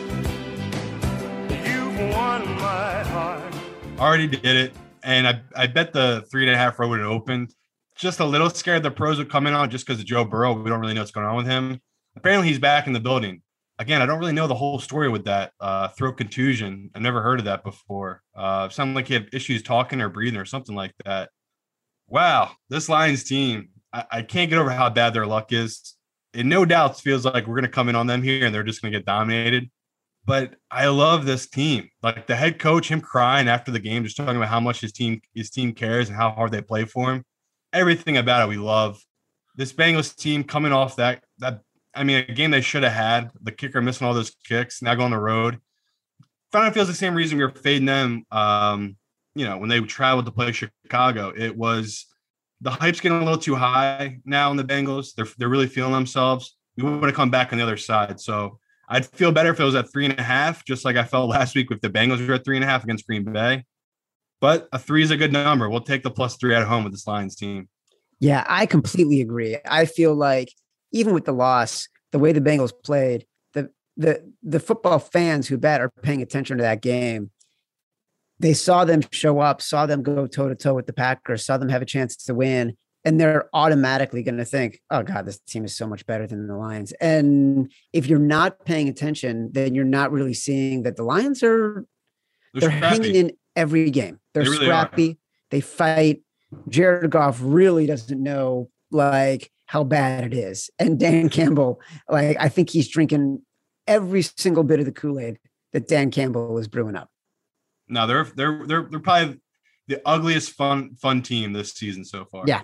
K: You've won my heart.
G: Already did it. And I bet the 3.5 row would have opened. Just a little scared the pros would come in on just because of Joe Burrow. We don't really know what's going on with him. Apparently he's back in the building. Again, I don't really know the whole story with that throat contusion. I've never heard of that before. Sounded like he had issues talking or breathing or something like that. Wow, this Lions team, I can't get over how bad their luck is. It no doubt feels like we're going to come in on them here and they're just going to get dominated. But I love this team. Like the head coach, him crying after the game, just talking about how much his team cares and how hard they play for him. Everything about it we love. This Bengals team coming off that I mean, a game they should have had, the kicker missing all those kicks, now going on the road. Kind of feels the same reason we were fading them, when they traveled to play Chicago. It was the hype's getting a little too high now in the Bengals. They're really feeling themselves. We want to come back on the other side. So I'd feel better if it was at 3.5, just like I felt last week with the Bengals were at 3.5 against Green Bay. But a 3 is a good number. We'll take the +3 at home with this Lions team.
F: Yeah, I completely agree. I feel like even with the loss, the way the Bengals played, the football fans who bet are paying attention to that game. They saw them show up, saw them go toe-to-toe with the Packers, saw them have a chance to win, and they're automatically going to think, oh, God, this team is so much better than the Lions. And if you're not paying attention, then you're not really seeing that the Lions they're hanging in every game. They're really scrappy. Are. They fight. Jared Goff really doesn't know, how bad it is. And Dan Campbell, I think he's drinking every single bit of the Kool-Aid that Dan Campbell is brewing up.
G: No, they're probably the ugliest fun team this season so far.
F: Yeah.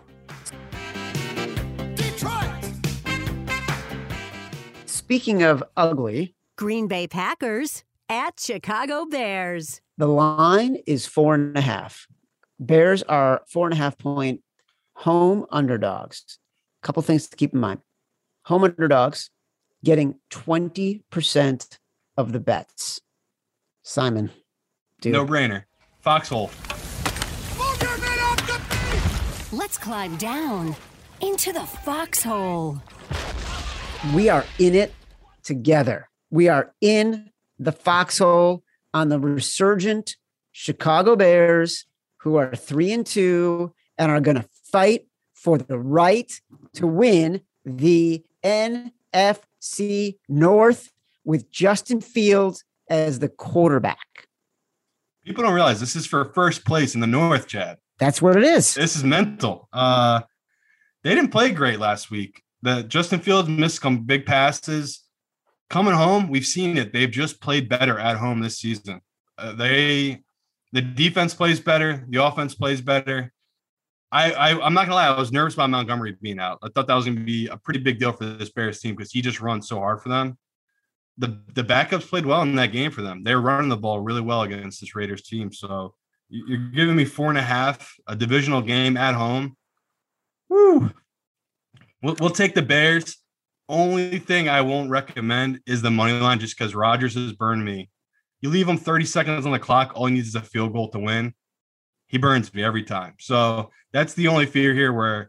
F: Speaking of ugly,
H: Green Bay Packers at Chicago Bears.
F: the line is 4.5. Bears are 4.5-point home underdogs. A couple things to keep in mind. Home underdogs getting 20% of the bets. Simon, dude.
G: No brainer. Foxhole.
H: Let's climb down into the foxhole.
F: We are in it together. We are in the foxhole on the resurgent Chicago Bears, who are 3-2 and are going to fight for the right to win the NFC North with Justin Fields as the quarterback.
G: People don't realize this is for first place in the North, Chad.
F: That's what it is.
G: This is mental. They didn't play great last week. The Justin Fields missed some big passes. Coming home, we've seen it. They've just played better at home this season. The defense plays better. The offense plays better. I'm not gonna lie. I was nervous about Montgomery being out. I thought that was gonna be a pretty big deal for this Bears team because he just runs so hard for them. The backups played well in that game for them. They were running the ball really well against this Raiders team. So you're giving me 4.5, a divisional game at home. Woo! We'll take the Bears. Only thing I won't recommend is the money line just because Rodgers has burned me. You leave him 30 seconds on the clock, all he needs is a field goal to win. He burns me every time. So that's the only fear here where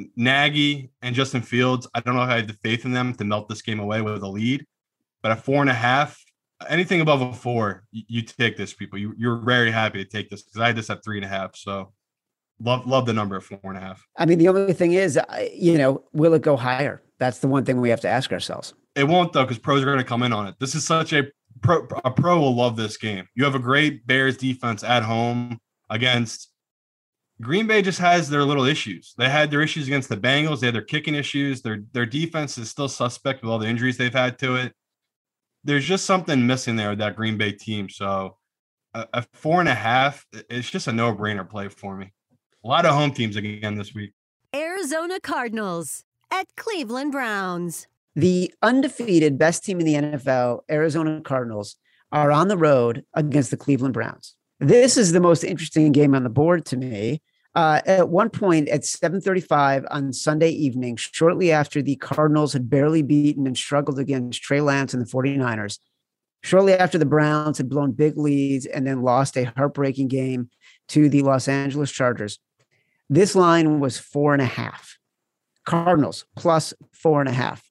G: Nagy and Justin Fields, I don't know if I have the faith in them to melt this game away with a lead. But at 4.5, anything above a 4, you take this, people. You're very happy to take this because I had this at 3.5. So love the number of 4.5.
F: I mean, the only thing is, will it go higher? That's the one thing we have to ask ourselves.
G: It won't, though, because pros are going to come in on it. This is such a pro will love this game. You have a great Bears defense at home against Green Bay. Just has their little issues. They had their issues against the Bengals. They had their kicking issues. Their defense is still suspect with all the injuries they've had to it. There's just something missing there with that Green Bay team. So a 4.5, it's just a no-brainer play for me. A lot of home teams again this week.
H: Arizona Cardinals at Cleveland Browns.
F: The undefeated best team in the NFL, Arizona Cardinals, are on the road against the Cleveland Browns. This is the most interesting game on the board to me. At one point at 7:35 on Sunday evening, shortly after the Cardinals had barely beaten and struggled against Trey Lance and the 49ers, shortly after the Browns had blown big leads and then lost a heartbreaking game to the Los Angeles Chargers, this line was 4.5. Cardinals plus 4.5.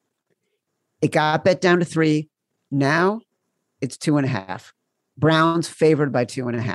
F: It got bet down to 3. Now it's 2.5. Browns favored by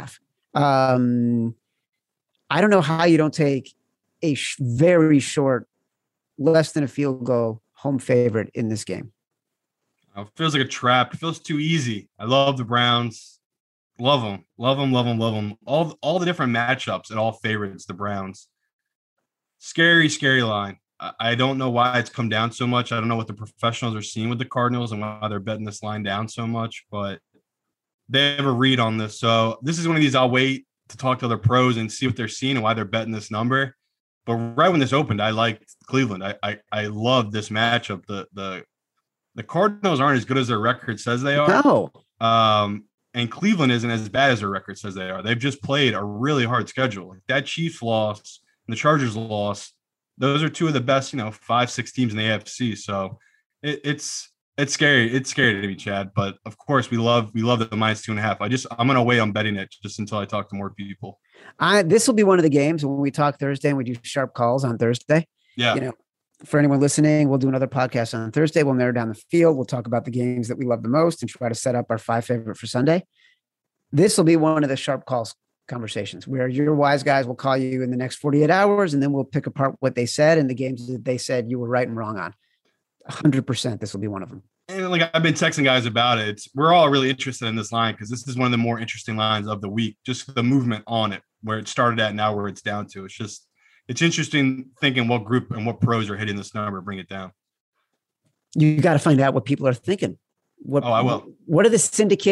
F: 2.5. I don't know how you don't take a very short, less than a field goal home favorite in this game.
G: It feels like a trap. It feels too easy. I love the Browns. Love them. Love them, love them, love them. All the different matchups and all favorites, the Browns. Scary, scary line. I don't know why it's come down so much. I don't know what the professionals are seeing with the Cardinals and why they're betting this line down so much, but they have a read on this. So this is one of these I'll wait to talk to other pros and see what they're seeing and why they're betting this number. But right when this opened, I liked Cleveland. I love this matchup. The Cardinals aren't as good as their record says they are.
F: No.
G: And Cleveland isn't as bad as their record says they are. They've just played a really hard schedule. That Chiefs loss and the Chargers loss, those are two of the best, 5-6 teams in the AFC. So it's scary. It's scary to me, Chad. But of course, we love the -2.5. I'm going to wait on betting it just until I talk to more people.
F: This will be one of the games when we talk Thursday and we do sharp calls on Thursday.
G: Yeah.
F: For anyone listening, we'll do another podcast on Thursday. We'll narrow down the field. We'll talk about the games that we love the most and try to set up our 5 favorite for Sunday. This will be one of the sharp calls conversations where your wise guys will call you in the next 48 hours, and then we'll pick apart what they said and the games that they said you were right and wrong on. 100%. This will be one of them.
G: And I've been texting guys about it. We're all really interested in this line because this is one of the more interesting lines of the week, just the movement on it, where it started at now where it's down to. It's interesting thinking what group and what pros are hitting this number, bring it down.
F: You got to find out what people are thinking.
G: I will.
F: What are the syndicates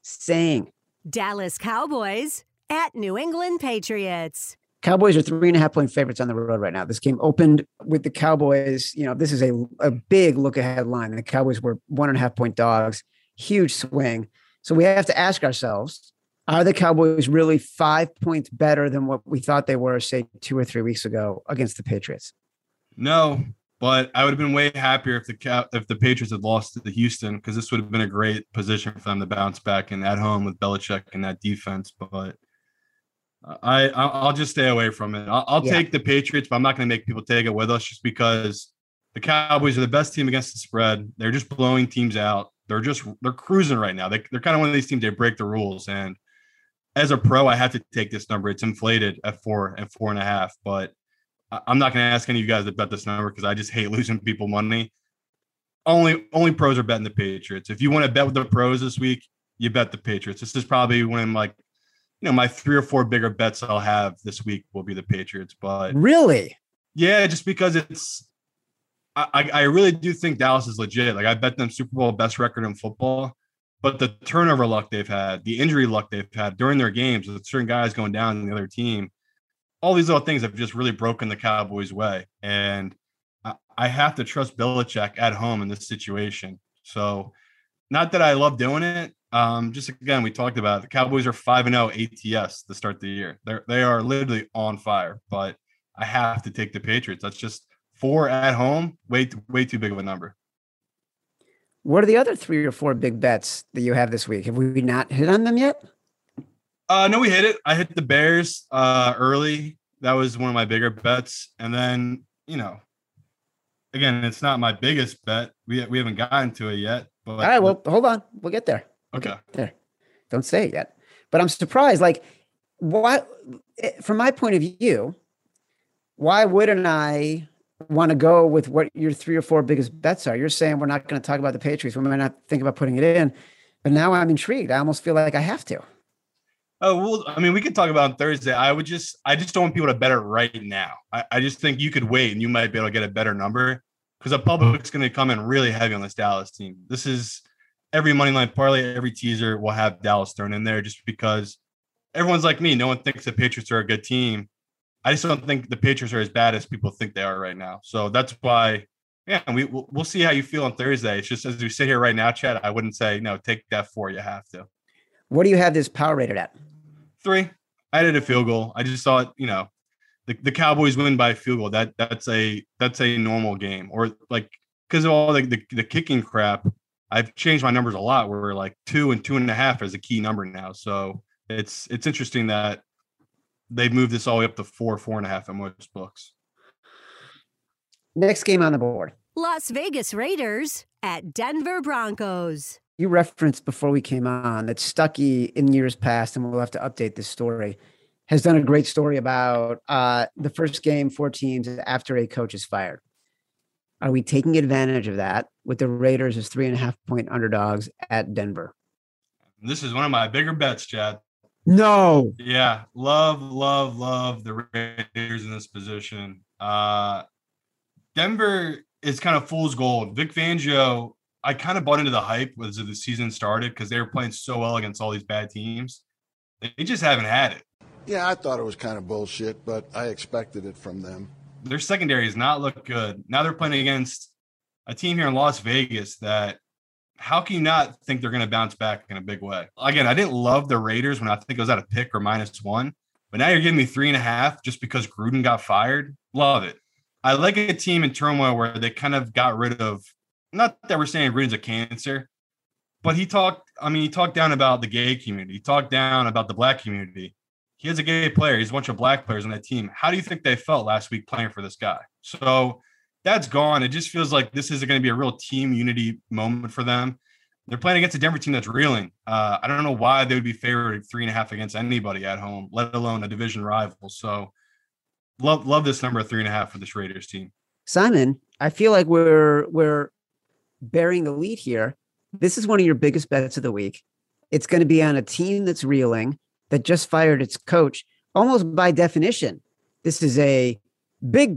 F: saying?
H: Dallas Cowboys at New England Patriots.
F: Cowboys are 3.5-point favorites on the road right now. This game opened with the Cowboys. This is a big look ahead line. The Cowboys were 1.5-point dogs, huge swing. So we have to ask ourselves, are the Cowboys really 5 points better than what we thought they were, say, 2 or 3 weeks ago against the Patriots?
G: No, but I would have been way happier if the Patriots had lost to Houston, because this would have been a great position for them to bounce back and at home with Belichick and that defense. But I'll just stay away from it. I'll take the Patriots, but I'm not going to make people take it with us, just because the Cowboys are the best team against the spread. They're just blowing teams out. They're cruising right now. They're kind of one of these teams, they break the rules. And as a pro, I have to take this number. It's inflated at 4 and 4.5, but I'm not going to ask any of you guys to bet this number, because I just hate losing people money. Only pros are betting the Patriots. If you want to bet with the pros this week, you bet the Patriots. This is probably when my 3 or 4 bigger bets I'll have this week will be the Patriots. But
F: really,
G: yeah, just because I really do think Dallas is legit. Like, I bet them Super Bowl best record in football, but the turnover luck they've had, the injury luck they've had during their games with certain guys going down in the other team, all these little things have just really broken the Cowboys' way. And I have to trust Belichick at home in this situation. So, not that I love doing it. Just again, we talked about it. The Cowboys are 5-0 ATS to start the year. They are literally on fire, but I have to take the Patriots. That's just 4 at home. Way too big of a number.
F: What are the other 3 or 4 big bets that you have this week? Have we not hit on them yet?
G: No, we hit it. I hit the Bears early. That was one of my bigger bets. And then, again, it's not my biggest bet. We haven't gotten to it yet. But
F: all right, well, hold on. We'll get there.
G: Okay.
F: There. Don't say it yet. But I'm surprised. Like, why, from my point of view, why wouldn't I want to go with what your 3 or 4 biggest bets are? You're saying we're not going to talk about the Patriots. We might not think about putting it in. But now I'm intrigued. I almost feel like I have to.
G: Oh, well, I mean, we could talk about on Thursday. I just don't want people to bet it right now. I just think you could wait and you might be able to get a better number, because the public's going to come in really heavy on this Dallas team. This is every money line parlay, every teaser will have Dallas thrown in there, just because everyone's like me. No one thinks the Patriots are a good team. I just don't think the Patriots are as bad as people think they are right now. So that's why, yeah, we'll see how you feel on Thursday. It's just, as we sit here right now, Chad, I wouldn't say, no, take that 4. You have to.
F: What do you have this power rated at?
G: 3. I did a field goal. I just thought, the Cowboys win by a field goal. That's a normal game. Or like, because of all the kicking crap, I've changed my numbers a lot. Where like 2 and 2.5 is a key number now. So it's interesting that they've moved this all the way up to 4, 4.5 in most books.
F: Next game on the board.
H: Las Vegas Raiders at Denver Broncos.
F: You referenced before we came on that Stuckey in years past, and we'll have to update this story, has done a great story about the first game 4 teams after a coach is fired. Are we taking advantage of that with the Raiders as 3.5-point underdogs at Denver?
G: This is one of my bigger bets, Chad.
F: No.
G: Yeah. Love the Raiders in this position. Denver is kind of fool's gold. Vic Fangio, I kind of bought into the hype as the season started, because they were playing so well against all these bad teams. They just haven't had it.
L: Yeah, I thought it was kind of bullshit, but I expected it from them.
G: Their secondary has not looked good. Now they're playing against a team here in Las Vegas that, how can you not think they're going to bounce back in a big way? Again, I didn't love the Raiders when I think it was at a pick or -1, but now you're giving me 3.5 just because Gruden got fired. Love it. I like a team in turmoil where they kind of got rid of, not that we're saying Gruden's a cancer, but he talked down about the gay community. He talked down about the black community. He has a gay player. He's a bunch of black players on that team. How do you think they felt last week playing for this guy? So that's gone. It just feels like this is going to be a real team unity moment for them. They're playing against a Denver team that's reeling. I don't know why they would be favored 3.5 against anybody at home, let alone a division rival. So love this number of 3.5 for this Raiders team.
F: Simon, I feel like we're bearing the lead here. This is one of your biggest bets of the week. It's going to be on a team that's reeling, that just fired its coach. Almost by definition, this is a big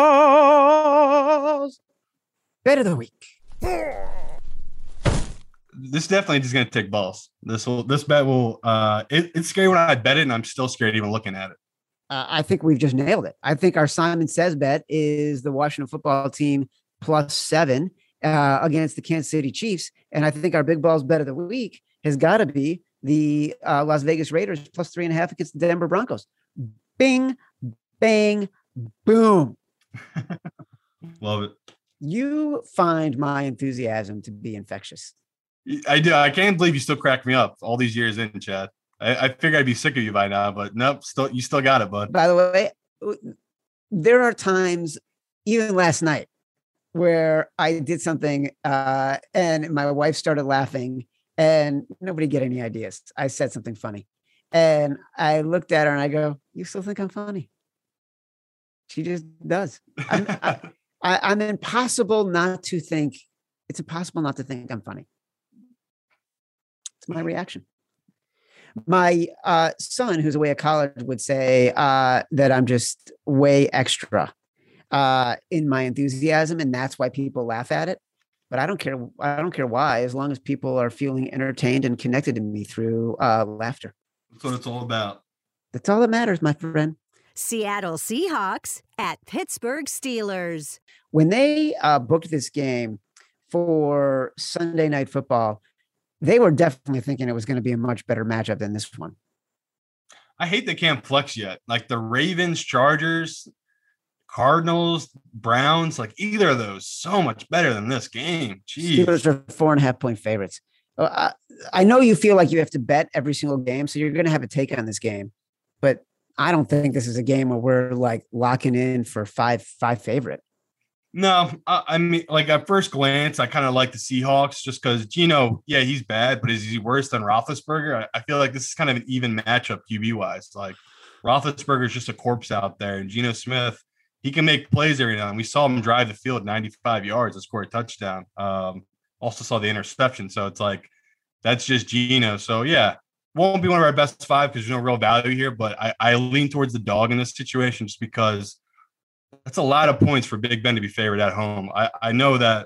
F: balls bet of the week.
G: This definitely just going to take balls. This bet will. It's scary when I bet it, and I'm still scared even looking at it.
F: I think we've just nailed it. I think our Simon Says bet is the Washington football team +7 against the Kansas City Chiefs. And I think our big balls bet of the week has got to be the Las Vegas Raiders +3.5 against the Denver Broncos. Bing, bang, boom.
G: Love it.
F: You find my enthusiasm to be infectious.
G: I do. I can't believe you still crack me up all these years in, Chad. I figured I'd be sick of you by now, but nope, you still got it, bud.
F: By the way, there are times, even last night, where I did something and my wife started laughing and nobody get any ideas. I said something funny and I looked at her and I go, "You still think I'm funny?" She just does. I'm impossible not to think. It's impossible not to think I'm funny. It's my reaction. My son, who's away at college, would say that I'm just way extra in my enthusiasm, and that's why people laugh at it. But I don't care. I don't care why, as long as people are feeling entertained and connected to me through laughter.
G: That's what it's all about.
F: That's all that matters, my friend.
H: Seattle Seahawks at Pittsburgh Steelers.
F: When they booked this game for Sunday Night Football, they were definitely thinking it was going to be a much better matchup than this one.
G: I hate they can't flex yet. Like the Ravens, Chargers, Cardinals, Browns, like either of those, so much better than this game. Jeez.
F: Steelers are 4.5-point favorites. I know you feel like you have to bet every single game, so you're going to have a take on this game. But I don't think this is a game where we're like locking in for five favorite.
G: No, I mean, like at first glance, I kind of like the Seahawks just because Geno, yeah, he's bad, but is he worse than Roethlisberger? I feel like this is kind of an even matchup QB wise. Like Roethlisberger is just a corpse out there, and Geno Smith, he can make plays every now and then. We saw him drive the field 95 yards and score a touchdown. Also saw the interception, so it's like that's just Geno. So yeah, won't be one of our best five because there's no real value here. But I lean towards the dog in this situation just because. That's a lot of points for Big Ben to be favored at home. I know that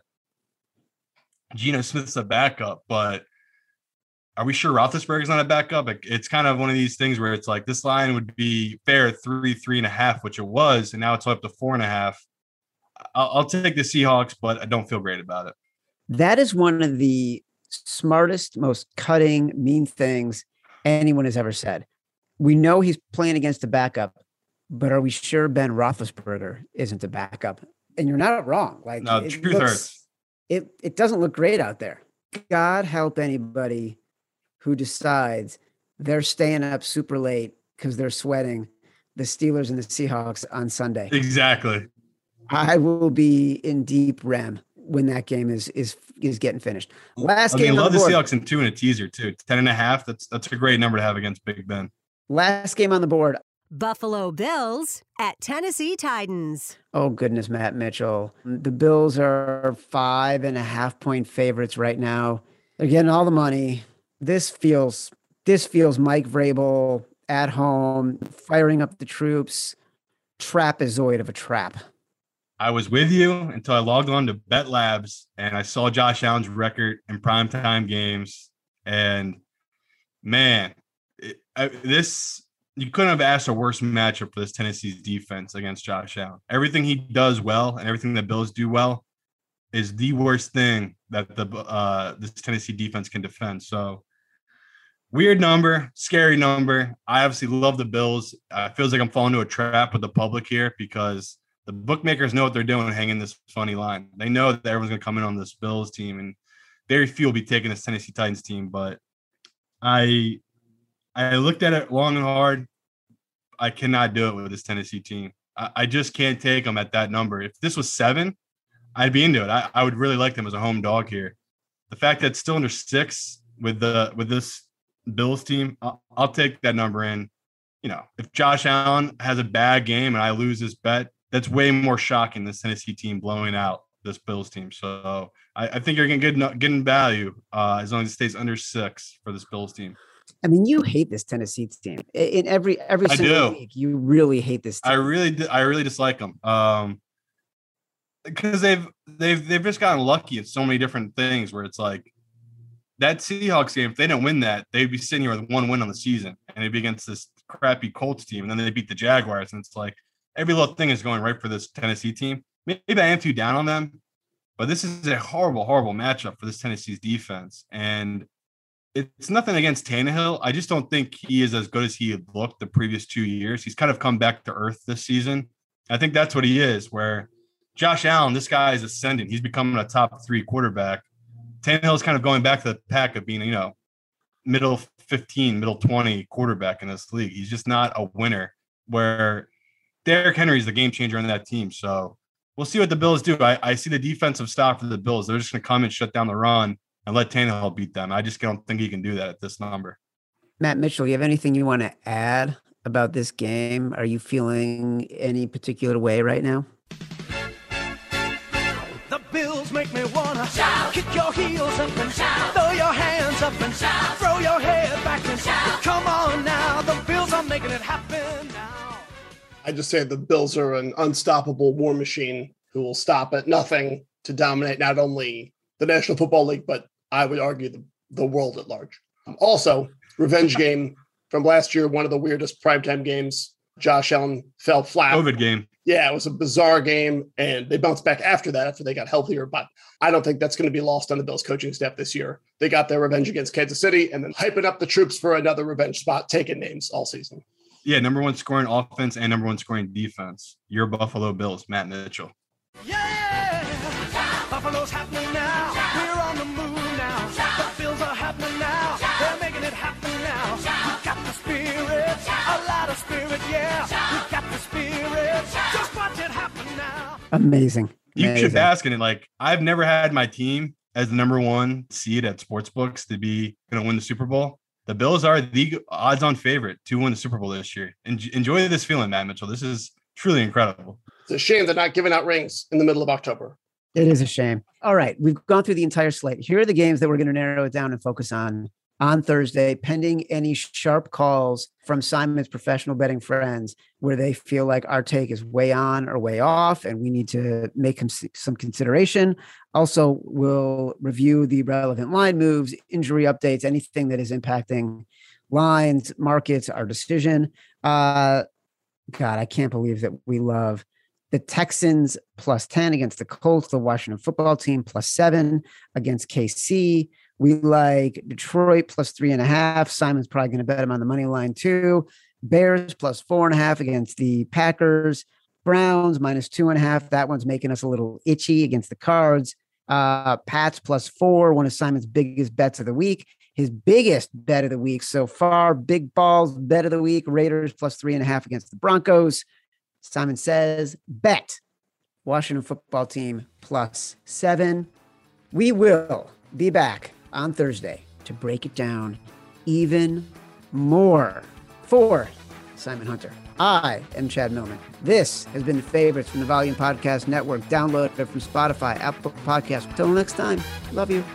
G: Geno Smith's a backup, but are we sure Roethlisberger's not a backup? It's kind of one of these things where it's like this line would be fair at 3.5, which it was, and now it's up to 4.5. I'll take the Seahawks, but I don't feel great about it.
F: That is one of the smartest, most cutting, mean things anyone has ever said. We know he's playing against a backup. But are we sure Ben Roethlisberger isn't a backup? And you're not wrong. Like
G: no, truth hurts.
F: It doesn't look great out there. God help anybody who decides they're staying up super late because they're sweating the Steelers and the Seahawks on Sunday.
G: Exactly.
F: I will be in deep REM when that game is getting finished. Last game.
G: I love the Seahawks in 2 and a teaser too. 10.5. That's a great number to have against Big Ben.
F: Last game on the board.
H: Buffalo Bills at Tennessee Titans.
F: Oh, goodness, Matt Mitchell. The Bills are 5.5-point favorites right now. They're getting all the money. This feels Mike Vrabel at home, firing up the troops. Trapezoid of a trap.
G: I was with you until I logged on to Bet Labs and I saw Josh Allen's record in primetime games. And, man, you couldn't have asked a worse matchup for this Tennessee's defense against Josh Allen. Everything he does well and everything the Bills do well is the worst thing that this Tennessee defense can defend. So weird number, scary number. I obviously love the Bills. It feels like I'm falling into a trap with the public here because the bookmakers know what they're doing hanging this funny line. They know that everyone's going to come in on this Bills team, and very few will be taking this Tennessee Titans team. But I looked at it long and hard. I cannot do it with this Tennessee team. I just can't take them at that number. If this was 7, I'd be into it. I would really like them as a home dog here. The fact that it's still under 6 with this Bills team, I'll take that number in. You know, if Josh Allen has a bad game and I lose this bet, that's way more shocking than this Tennessee team blowing out this Bills team. So I think you're getting value as long as it stays under 6 for this Bills team.
F: I mean, you hate this Tennessee team. In every single week, you really hate this team.
G: I really dislike them. Because they've just gotten lucky at so many different things where it's like that Seahawks game, if they didn't win that, they'd be sitting here with 1 win on the season, and it'd be against this crappy Colts team, and then they beat the Jaguars, and it's like every little thing is going right for this Tennessee team. Maybe I am too down on them, but this is a horrible, horrible matchup for this Tennessee's defense, and it's nothing against Tannehill. I just don't think he is as good as he looked the previous 2 years. He's kind of come back to earth this season. I think that's what he is, where Josh Allen, this guy is ascending. He's becoming a top 3 quarterback. Tannehill is kind of going back to the pack of being, middle 15, middle 20 quarterback in this league. He's just not a winner, where Derrick Henry is the game changer on that team. So we'll see what the Bills do. I see the defensive stop for the Bills. They're just going to come and shut down the run and let Tannehill beat them. I just don't think he can do that at this number.
F: Matt Mitchell, you have anything you want to add about this game? Are you feeling any particular way right now?
K: The Bills make me wanna shout. Kick your heels up and shout. Throw your hands up and shout. Throw your head back and shout. Come on now, the Bills are making it happen now.
M: I just say the Bills are an unstoppable war machine who will stop at nothing to dominate not only the National Football League, but I would argue the world at large. Also, revenge game from last year, one of the weirdest primetime games. Josh Allen fell flat.
G: COVID game.
M: Yeah, it was a bizarre game, and they bounced back after that, after they got healthier. But I don't think that's going to be lost on the Bills coaching staff this year. They got their revenge against Kansas City, and then hyping up the troops for another revenge spot, taking names all season.
G: Yeah, number 1 scoring offense and number 1 scoring defense. Your Buffalo Bills, Matt Mitchell.
K: Yeah, Buffalo's happening now. We're on the move now. The Bills are happening now. They're making it happen now. We got the spirit, a lot of spirit, yeah. We got the spirit. Just watch it happen now.
F: Amazing.
G: You should be asking it. Like, I've never had my team as the number 1 seed at sportsbooks to be going to win the Super Bowl. The Bills are the odds-on favorite to win the Super Bowl this year. Enjoy this feeling, Matt Mitchell. This is truly incredible.
M: It's a shame they're not giving out rings in the middle of October.
F: It is a shame. All right. We've gone through the entire slate. Here are the games that we're going to narrow it down and focus on Thursday, pending any sharp calls from Simon's professional betting friends where they feel like our take is way on or way off and we need to make some consideration. Also, we'll review the relevant line moves, injury updates, anything that is impacting lines, markets, our decision. God, I can't believe that we love the Texans +10 against the Colts, the Washington football team +7 against KC. We like Detroit +3.5. Simon's probably going to bet him on the money line too. Bears +4.5 against the Packers. Browns -2.5. That one's making us a little itchy against the Cards. Pats +4, one of Simon's biggest bets of the week. His biggest bet of the week so far, big balls bet of the week, Raiders +3.5 against the Broncos. Simon says, bet Washington football team +7. We will be back on Thursday to break it down even more. For Simon Hunter, I am Chad Millman. This has been the Favorites from the Volume Podcast Network. Download it from Spotify, Apple Podcasts. Until next time, love you.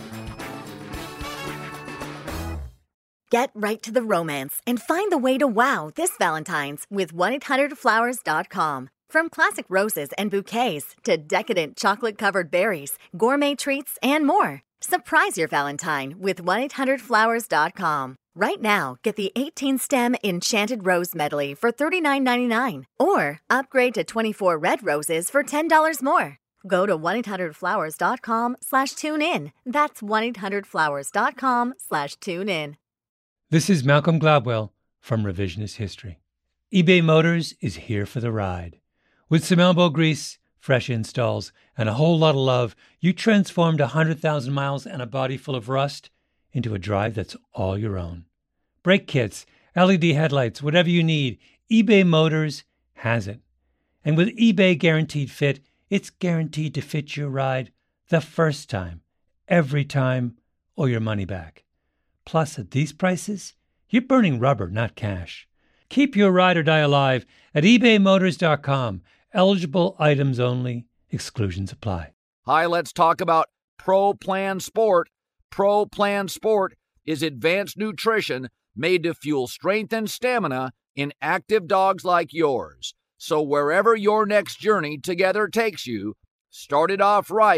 N: Get right to the romance and find the way to wow this Valentine's with 1-800-Flowers.com. From classic roses and bouquets to decadent chocolate-covered berries, gourmet treats, and more. Surprise your Valentine with 1-800-Flowers.com. Right now, get the 18-stem Enchanted Rose Medley for $39.99 or upgrade to 24 red roses for $10 more. Go to 1-800-Flowers.com/tune-in. That's 1-800-Flowers.com/tune-in.
O: This is Malcolm Gladwell from Revisionist History. eBay Motors is here for the ride. With some elbow grease, fresh installs, and a whole lot of love, you transformed 100,000 miles and a body full of rust into a drive that's all your own. Brake kits, LED headlights, whatever you need, eBay Motors has it. And with eBay Guaranteed Fit, it's guaranteed to fit your ride the first time, every time, or your money back. Plus, at these prices, you're burning rubber, not cash. Keep your ride or die alive at ebaymotors.com. Eligible items only. Exclusions apply.
B: Hi, let's talk about Pro Plan Sport. Pro Plan Sport is advanced nutrition made to fuel strength and stamina in active dogs like yours. So wherever your next journey together takes you, start it off right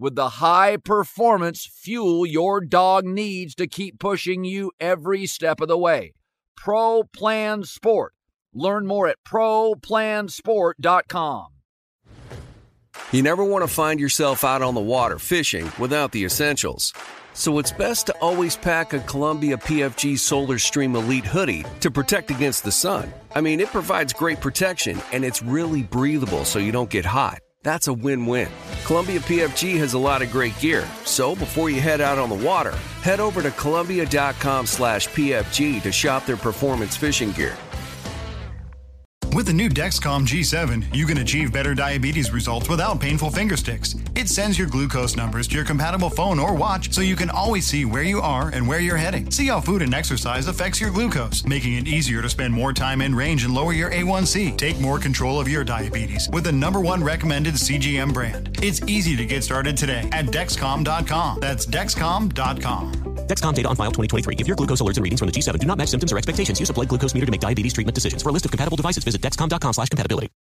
B: with the high performance fuel your dog needs to keep pushing you every step of the way. Pro Plan Sport. Learn more at ProPlansport.com.
P: You never want to find yourself out on the water fishing without the essentials. So it's best to always pack a Columbia PFG Solar Stream Elite hoodie to protect against the sun. I mean, it provides great protection and it's really breathable so you don't get hot. That's a win-win. Columbia PFG has a lot of great gear. So before you head out on the water, head over to Columbia.com/PFG to shop their performance fishing gear.
Q: With the new Dexcom G7, you can achieve better diabetes results without painful finger sticks. It sends your glucose numbers to your compatible phone or watch so you can always see where you are and where you're heading. See how food and exercise affects your glucose, making it easier to spend more time in range and lower your A1C. Take more control of your diabetes with the #1 recommended CGM brand. It's easy to get started today at Dexcom.com. That's Dexcom.com.
R: Dexcom data on file 2023. If your glucose alerts and readings from the G7 do not match symptoms or expectations, use a blood glucose meter to make diabetes treatment decisions. For a list of compatible devices, visit Dexcom.com/compatibility.